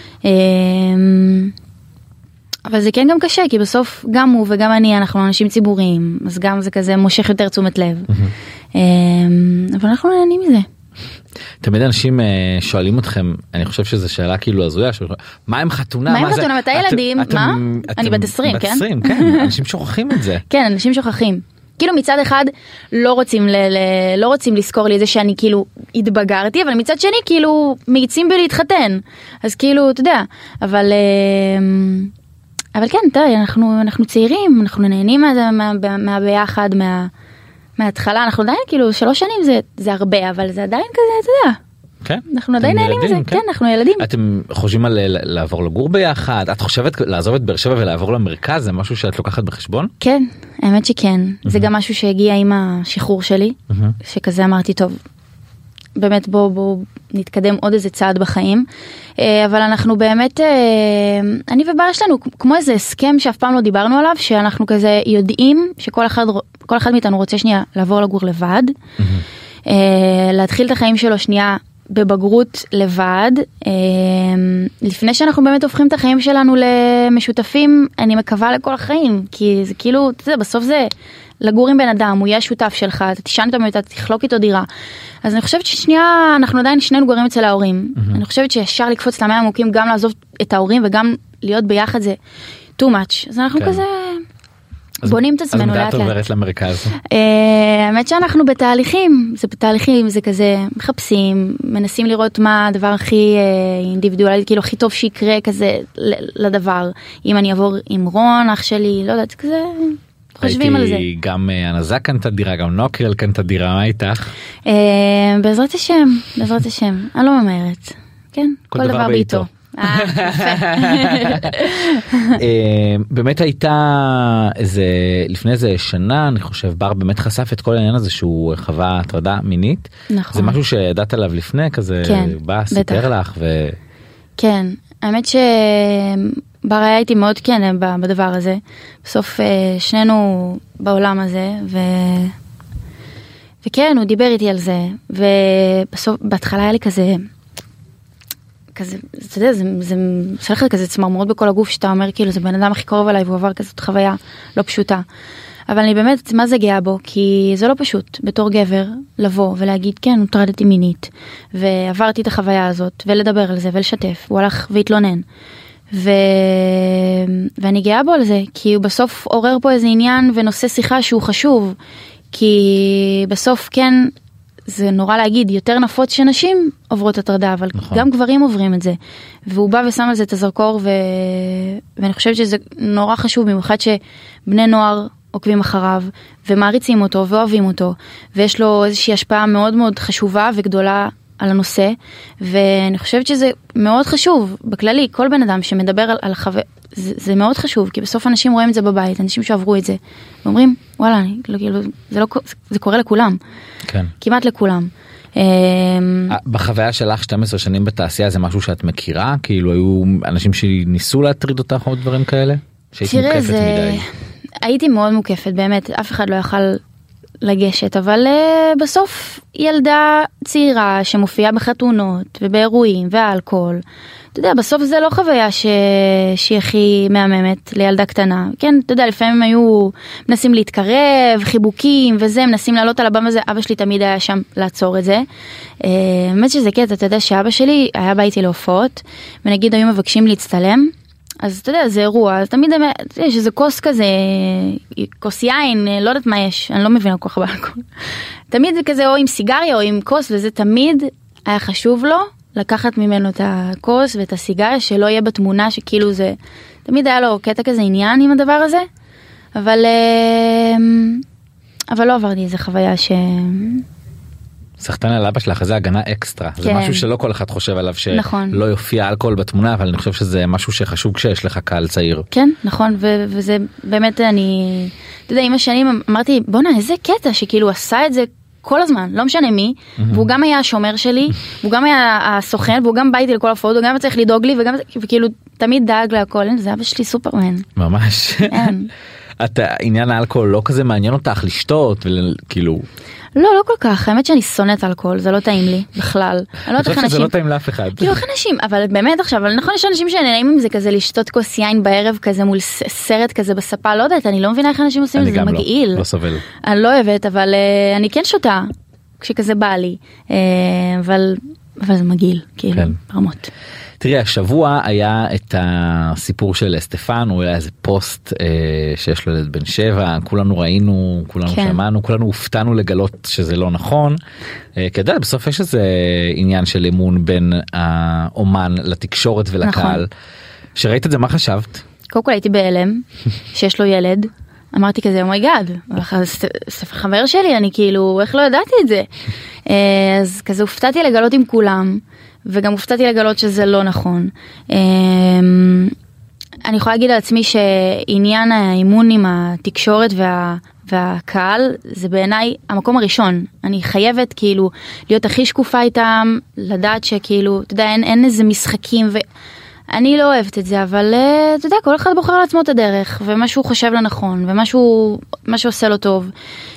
[SPEAKER 3] אבל זה כן גם קשה, כי בסוף גם הוא וגם אני, אנחנו אנשים ציבוריים, אז גם זה כזה מושך יותר תשומת לב. אבל אנחנו נהנים מזה.
[SPEAKER 2] תמיד אנשים שואלים אתכם, אני חושב שזו שאלה כאילו הזויה, מה עם חתונה?
[SPEAKER 3] מה עם חתונה? מתי ילדים? מה? אני בת עשרים, כן?
[SPEAKER 2] בת עשרים, כן, אנשים שוכחים את זה.
[SPEAKER 3] כן, אנשים שוכחים. כאילו מצד אחד לא רוצים לא רוצים לזכור לי את זה שאני כאילו התבגרתי, אבל מצד שני כאילו מאיצים בי להתחתן. אז כאילו, אתה יודע, אבל... אבל כן, תראי, אנחנו, אנחנו צעירים, אנחנו נהנים מה, מה, מהביחד, מה, מההתחלה, אנחנו עדיין, כאילו, שלוש שנים זה, זה הרבה, אבל זה עדיין כזה, אתה יודע.
[SPEAKER 2] כן.
[SPEAKER 3] אנחנו עדיין נהנים מזה, כן. כן, אנחנו ילדים.
[SPEAKER 2] אתם חושבים על לעבור לגור ביחד? את חושבת לעזוב את באר שבע ולעבור למרכז? זה משהו שאת לוקחת בחשבון?
[SPEAKER 3] כן, האמת שכן. זה גם משהו שהגיע עם השחרור שלי, שכזה אמרתי, טוב, באמת בוא, בוא נתקדם עוד איזה צעד בחיים, אבל אנחנו באמת, אני ובר שלנו, כמו איזה הסכם שאף פעם לא דיברנו עליו, שאנחנו כזה יודעים שכל אחד, כל אחד מאיתנו רוצה שנייה לעבור לגור לבד, להתחיל את החיים שלו שנייה בבגרות לבד, לפני שאנחנו באמת הופכים את החיים שלנו למשותפים, אני מקווה לכל החיים, כי זה כאילו, אתה יודע, בסוף זה לגור עם בן אדם, הוא יהיה שותף שלך, אתה תישן אותו, אתה תחלוק איתו דירה. אז אני חושבת ששנייה, אנחנו עדיין שנינו גרים אצל ההורים. אני חושבת שישר לקפוץ למים עמוקים, גם לעזוב את ההורים וגם להיות ביחד זה too much. אז אנחנו כזה בונים את עצמנו לאט לאט.
[SPEAKER 2] אז מתי את עוברת למרכז?
[SPEAKER 3] האמת שאנחנו בתהליכים, זה בתהליכים, זה כזה מחפשים, מנסים לראות מה הדבר הכי אינדיבידואלי, כאילו הכי טוב שיקרה כזה לדבר. אם אני אעבור עם רון, אח שלי, לא יודעת, כזה... חושבים על זה.
[SPEAKER 2] גם ענזה קנתה דירה, גם נוקרל קנתה דירה, מה איתך?
[SPEAKER 3] בעזרת השם, בעזרת השם, אני לא ממהרת, כן, כל דבר בעיתו.
[SPEAKER 2] באמת הייתה איזה, לפני איזה שנה, אני חושב, בר באמת חשף את כל העניין הזה שהוא חווה הטרדה מינית. נכון. זה משהו שידעת עליו לפני, כזה בא, סיפר לך ו... כן,
[SPEAKER 3] האמת ש... בר היה איתי מאוד כן בדבר הזה, בסוף שנינו בעולם הזה, ו... וכן, הוא דיבר איתי על זה, ובסוף, בהתחלה היה לי כזה, כזה, אתה יודע, זה, זה עושה לך כזה צמרמורות בכל הגוף, שאתה אומר, כאילו, זה בן אדם הכי קרוב אליי, והוא עבר כזאת חוויה לא פשוטה. אבל אני באמת, מה זה גאה בו? כי זה לא פשוט, בתור גבר, לבוא ולהגיד, כן, הוטרדתי מינית, ועברתי את החוויה הזאת, ולדבר על זה, ולשתף, הוא הלך והתלונן. ו... ואני גאה בו על זה, כי הוא בסוף עורר פה איזה עניין ונושא שיחה שהוא חשוב, כי בסוף כן, זה נורא להגיד, יותר נפוץ שנשים עוברות הטרדה, אבל נכון. גם גברים עוברים את זה. והוא בא ושם על זה את הזרקור, ו... ואני חושבת שזה נורא חשוב, במיוחד שבני נוער עוקבים אחריו, ומעריצים אותו, ואוהבים אותו, ויש לו איזושהי השפעה מאוד מאוד חשובה וגדולה על הנושא, ואני חושבת שזה מאוד חשוב, בכללי, כל בן אדם שמדבר על, על חווה, זה, זה מאוד חשוב, כי בסוף אנשים רואים את זה בבית, אנשים שעברו את זה, ואומרים, וואלה, אני, כאילו, זה, לא, זה קורה לכולם.
[SPEAKER 2] כן.
[SPEAKER 3] כמעט לכולם.
[SPEAKER 2] בחוויה שלך שתים עשרה שנים בתעשייה, זה משהו שאת מכירה? כאילו, היו אנשים שניסו להטריד אותך או דברים כאלה? שהיית מוקפת זה... מדי?
[SPEAKER 3] הייתי מאוד מוקפת, באמת, אף אחד לא יכל לגשת, אבל uh, בסוף ילדה צעירה שמופיעה בחתונות ובאירועים ואלכוהול, אתה יודע, בסוף זה לא חוויה ש... שהיא הכי מהממת לילדה קטנה. כן, אתה יודע, לפעמים היו מנסים להתקרב, חיבוקים וזה, מנסים לעלות על הבמה הזה, אבא שלי תמיד היה שם לעצור את זה. באמת שזה קטע, אתה יודע שאבא שלי היה בא איתי להופעות, ונגיד היו מבקשים להצטלם, אז אתה יודע, זה אירוע, אז תמיד יש איזה כוס כזה, כוס יין, לא יודעת מה יש, אני לא מבינה כל כך באלכוהול. תמיד זה כזה או עם סיגריה או עם כוס, וזה תמיד היה חשוב לו, לקחת ממנו את הכוס ואת הסיגריה, שלא יהיה בתמונה שכאילו זה, תמיד היה לו קטע כזה עניין עם הדבר הזה, אבל, אבל לא עברתי איזה חוויה ש...
[SPEAKER 2] סחטן על אבא שלך, זה הגנה אקסטרה. כן. זה משהו שלא כל אחד חושב עליו, שלא
[SPEAKER 3] נכון.
[SPEAKER 2] יופיע אלכוהול בתמונה, אבל אני חושב שזה משהו שחשוב כשיש לך קהל צעיר.
[SPEAKER 3] כן, נכון, ו- וזה באמת אני, אתה יודע, עם השנים אמרתי, בונה, איזה קטע שכאילו עשה את זה כל הזמן, לא משנה מי, mm-hmm. והוא גם היה השומר שלי, והוא גם היה הסוכן, והוא גם בא איתי לכל הפעות, הוא גם צריך לדאוג לי, וגם, וכאילו תמיד דאג להכל, זה אבא שלי סופרמן.
[SPEAKER 2] ממש.
[SPEAKER 3] כן.
[SPEAKER 2] אתה, עניין האלכוהול לא כזה מעניין אותך לשתות, וכאילו...
[SPEAKER 3] לא, לא כל כך, האמת שאני שונאת אלכוהול, זה לא טעים לי, בכלל.
[SPEAKER 2] אני חושב שזה לא טעים לאף אחד.
[SPEAKER 3] כאילו, איך אנשים, אבל באמת עכשיו, אבל נכון, יש אנשים שנהנים עם זה כזה, לשתות כוס יין בערב כזה, מול סרט כזה בספה, לא יודעת, אני לא מבינה איך אנשים עושים את זה, זה מגעיל.
[SPEAKER 2] אני גם לא, לא סובל.
[SPEAKER 3] אני לא אוהבת, אבל אני כן שותה, כשכזה בא לי, אבל זה מגעיל, כאילו, ברמות.
[SPEAKER 2] תראי, השבוע היה את הסיפור של סטפן, הוא היה איזה פוסט אה, שיש לו ילד בן שבע, כולנו ראינו, כולנו כן. שמענו, כולנו הופתענו לגלות שזה לא נכון, אה, כדי בסוף יש איזה עניין של אמון בין האומן לתקשורת ולקהל. נכון. שראית את זה, מה חשבת?
[SPEAKER 3] קודם כל הייתי בהלם, שיש לו ילד, אמרתי כזה, אומייגאד, ספר חבר שלי, אני כאילו, איך לא ידעתי את זה? אה, אז כזה הופתעתי לגלות עם כולם, וגם הופתעתי לגלות שזה לא נכון. אני יכולה להגיד על עצמי שעניין האימון עם התקשורת וה, והקהל, זה בעיניי המקום הראשון. אני חייבת כאילו להיות הכי שקופה איתם, לדעת שכאילו, אתה יודע, אין, אין איזה משחקים, ואני לא אוהבת את זה, אבל אתה יודע, כל אחד בוחר לעצמו את הדרך, ומה שהוא חושב לנכון, ומה שהוא, מה שעושה לו טוב.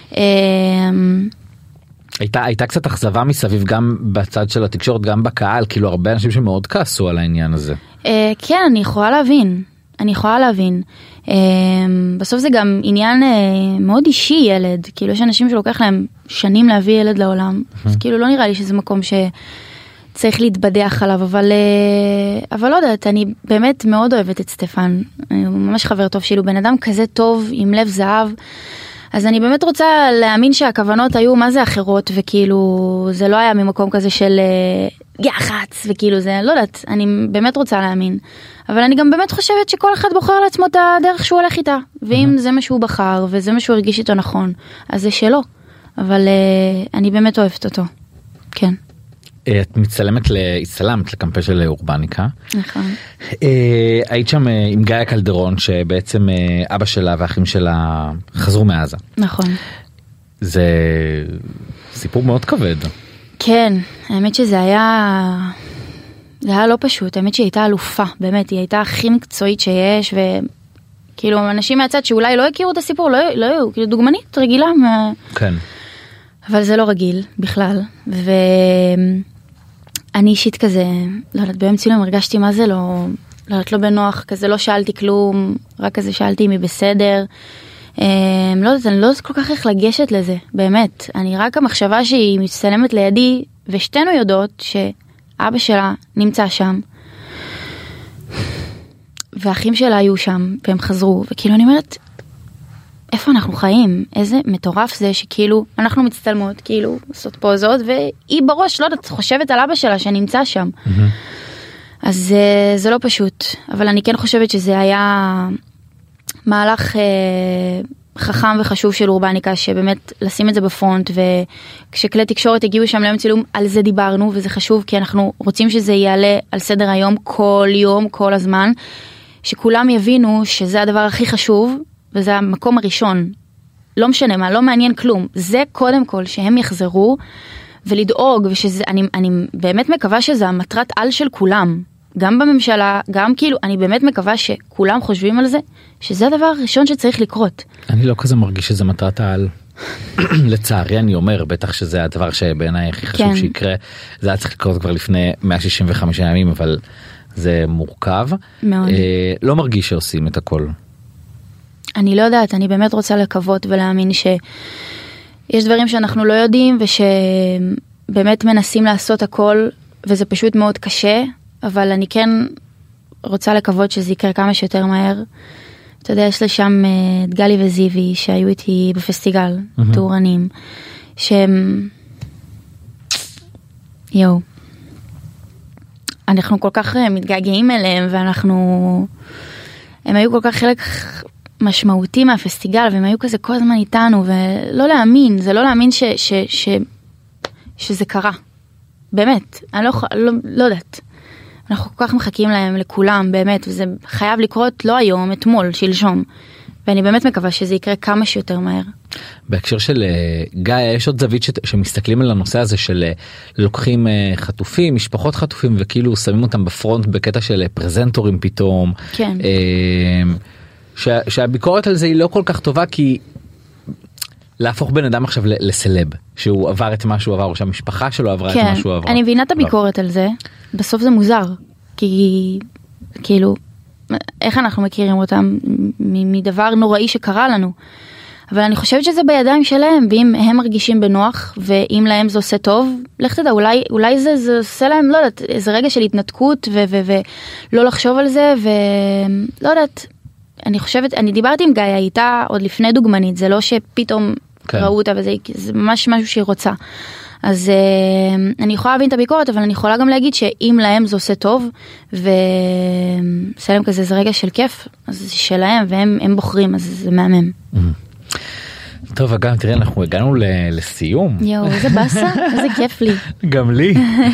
[SPEAKER 2] הייתה, הייתה קצת אכזבה מסביב גם בצד של התקשורת, גם בקהל, כאילו הרבה אנשים שמאוד כעסו על העניין הזה.
[SPEAKER 3] אה, כן, אני יכולה להבין, אני יכולה להבין. אה, בסוף זה גם עניין אה, מאוד אישי ילד, כאילו יש אנשים שלוקח להם שנים להביא ילד לעולם, אז כאילו לא נראה לי שזה מקום שצריך להתבדח עליו, אבל, אה, אבל לא יודעת, אני באמת מאוד אוהבת את סטפן, אני ממש חבר טוב שלי, הוא בן אדם כזה טוב, עם לב זהב, אז אני באמת רוצה להאמין שהכוונות היו מה זה אחרות, וכאילו זה לא היה ממקום כזה של יחץ, וכאילו זה, לא יודעת, אני באמת רוצה להאמין. אבל אני גם באמת חושבת שכל אחד בוחר לעצמו את הדרך שהוא הולך איתה, ואם זה מה שהוא בחר, וזה מה שהוא הרגיש איתו נכון, אז זה שלו. אבל אני באמת אוהבת אותו, כן.
[SPEAKER 2] את מצלמת, הצטלמת לקמפיין של אורבניקה.
[SPEAKER 3] נכון.
[SPEAKER 2] היית שם עם גיא קלדרון, שבעצם אבא שלה ואחים שלה חזרו מעזה.
[SPEAKER 3] נכון.
[SPEAKER 2] זה סיפור מאוד כבד.
[SPEAKER 3] כן, האמת שזה היה, זה היה לא פשוט, האמת שהיא הייתה אלופה, באמת, היא הייתה הכי מקצועית שיש, וכאילו אנשים מהצד שאולי לא הכירו את הסיפור, לא, לא היו, כאילו דוגמנית רגילה.
[SPEAKER 2] כן.
[SPEAKER 3] אבל זה לא רגיל בכלל, ואני אישית כזה, לא יודעת, ביום צילום הרגשתי מה זה לא, לא יודעת, לא בנוח, כזה לא שאלתי כלום, רק כזה שאלתי אם היא בסדר, לא יודעת, אני לא יודעת כל כך איך לגשת לזה, באמת, אני רק המחשבה שהיא מצטלמת לידי, ושתינו יודעות שאבא שלה נמצא שם, והאחים שלה היו שם, והם חזרו, וכאילו אני אומרת, איפה אנחנו חיים? איזה מטורף זה שכאילו, אנחנו מצטלמות, כאילו, עושות פוזות, והיא בראש, לא יודעת, חושבת על אבא שלה שנמצא שם. אז זה, זה לא פשוט, אבל אני כן חושבת שזה היה מהלך אה, חכם וחשוב של אורבניקה, שבאמת לשים את זה בפרונט, וכשכלי תקשורת הגיעו שם ליום צילום, על זה דיברנו, וזה חשוב, כי אנחנו רוצים שזה יעלה על סדר היום כל יום, כל הזמן, שכולם יבינו שזה הדבר הכי חשוב, וזה המקום הראשון. לא משנה מה, לא מעניין כלום. זה קודם כל שהם יחזרו ולדאוג, ושזה, אני, אני באמת מקווה שזה המטרת על של כולם. גם בממשלה, גם כאילו, אני באמת מקווה שכולם חושבים על זה, שזה הדבר הראשון שצריך לקרות.
[SPEAKER 2] אני לא כזה מרגיש שזה מטרת העל. לצערי אני אומר, בטח שזה הדבר שבעיניי הכי חשוב כן. שיקרה. זה היה צריך לקרות כבר לפני מאה שישים וחמישה ימים, אבל זה מורכב. מאוד. אה, לא מרגיש שעושים את הכל.
[SPEAKER 3] אני לא יודעת, אני באמת רוצה לקוות ולהאמין שיש דברים שאנחנו לא יודעים, ושבאמת מנסים לעשות הכל, וזה פשוט מאוד קשה, אבל אני כן רוצה לקוות שזה יקרה כמה שיותר מהר. אתה יודע, יש לשם את גלי וזיוי, שהיו איתי בפסטיגל, mm-hmm. תאורנים, שהם... יו. אנחנו כל כך מתגעגעים אליהם, ואנחנו... הם היו כל כך חלק... משמעותי מהפסטיגל, והם היו כזה כל הזמן איתנו, ולא להאמין, זה לא להאמין ש, ש, ש, שזה קרה. באמת, אני לא, לא, לא יודעת. אנחנו כל כך מחכים להם, לכולם, באמת, וזה חייב לקרות לא היום, אתמול, שלשום. ואני באמת מקווה שזה יקרה כמה שיותר מהר.
[SPEAKER 2] בהקשר של גיא, יש עוד זווית ש, שמסתכלים על הנושא הזה של לוקחים חטופים, משפחות חטופים, וכאילו שמים אותם בפרונט בקטע של פרזנטורים פתאום.
[SPEAKER 3] כן.
[SPEAKER 2] שה, שהביקורת על זה היא לא כל כך טובה, כי להפוך בן אדם עכשיו לסלב, שהוא עבר את מה שהוא עבר, או שהמשפחה שלו עברה
[SPEAKER 3] כן,
[SPEAKER 2] את מה שהוא עבר.
[SPEAKER 3] אני מבינה את הביקורת על זה, בסוף זה מוזר, כי כאילו, איך אנחנו מכירים אותם מדבר נוראי שקרה לנו, אבל אני חושבת שזה בידיים שלהם, ואם הם מרגישים בנוח, ואם להם זה עושה טוב, לך תדע, אולי, אולי זה, זה עושה להם, לא יודעת, איזה רגע של התנתקות, ו, ו, ולא לחשוב על זה, ולא יודעת, אני חושבת, אני דיברתי עם גיא, הייתה עוד לפני דוגמנית, זה לא שפתאום כן. ראו אותה, וזה זה ממש משהו שהיא רוצה. אז uh, אני יכולה להבין את הביקורת, אבל אני יכולה גם להגיד שאם להם זה עושה טוב, ועושה להם כזה זה רגע של כיף, אז זה שלהם, והם הם בוחרים, אז זה מהמם.
[SPEAKER 2] טוב, אגב, תראה, אנחנו הגענו לסיום.
[SPEAKER 3] יואו, איזה בסה, איזה כיף לי.
[SPEAKER 2] גם לי.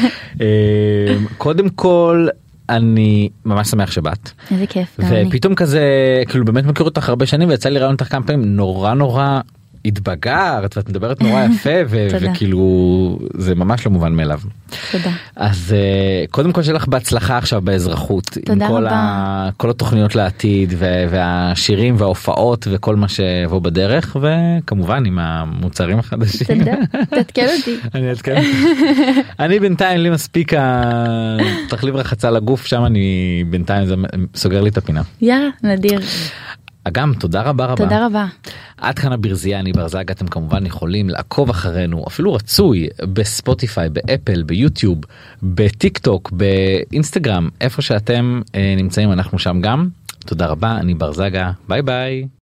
[SPEAKER 2] קודם כל, אני ממש שמח שבאת.
[SPEAKER 3] איזה כיף, גם אני.
[SPEAKER 2] ופתאום כזה, כאילו באמת מכיר אותך הרבה שנים, ויצא לי רעיון אותך כמה פעמים, נורא נורא התבגרת, ואת מדברת נורא יפה, וכאילו, זה ממש לא מובן מאליו.
[SPEAKER 3] תודה.
[SPEAKER 2] אז קודם כל שלך בהצלחה עכשיו באזרחות.
[SPEAKER 3] תודה רבה.
[SPEAKER 2] עם כל התוכניות לעתיד, והשירים וההופעות, וכל מה שיבוא בדרך, וכמובן עם המוצרים החדשים.
[SPEAKER 3] תודה, תתקל אותי.
[SPEAKER 2] אני אתקל אותי. אני בינתיים, לי מספיק תחליב רחצה לגוף, שם אני בינתיים, זה סוגר לי את הפינה.
[SPEAKER 3] יא, נדיר.
[SPEAKER 2] אגם, תודה רבה רבה.
[SPEAKER 3] תודה רבה.
[SPEAKER 2] עד כאן הברזייה, אני ברזג, אתם כמובן יכולים לעקוב אחרינו, אפילו רצוי, בספוטיפיי, באפל, ביוטיוב, בטיק טוק, באינסטגרם, איפה שאתם אה, נמצאים, אנחנו שם גם. תודה רבה, אני ברזגה, ביי ביי.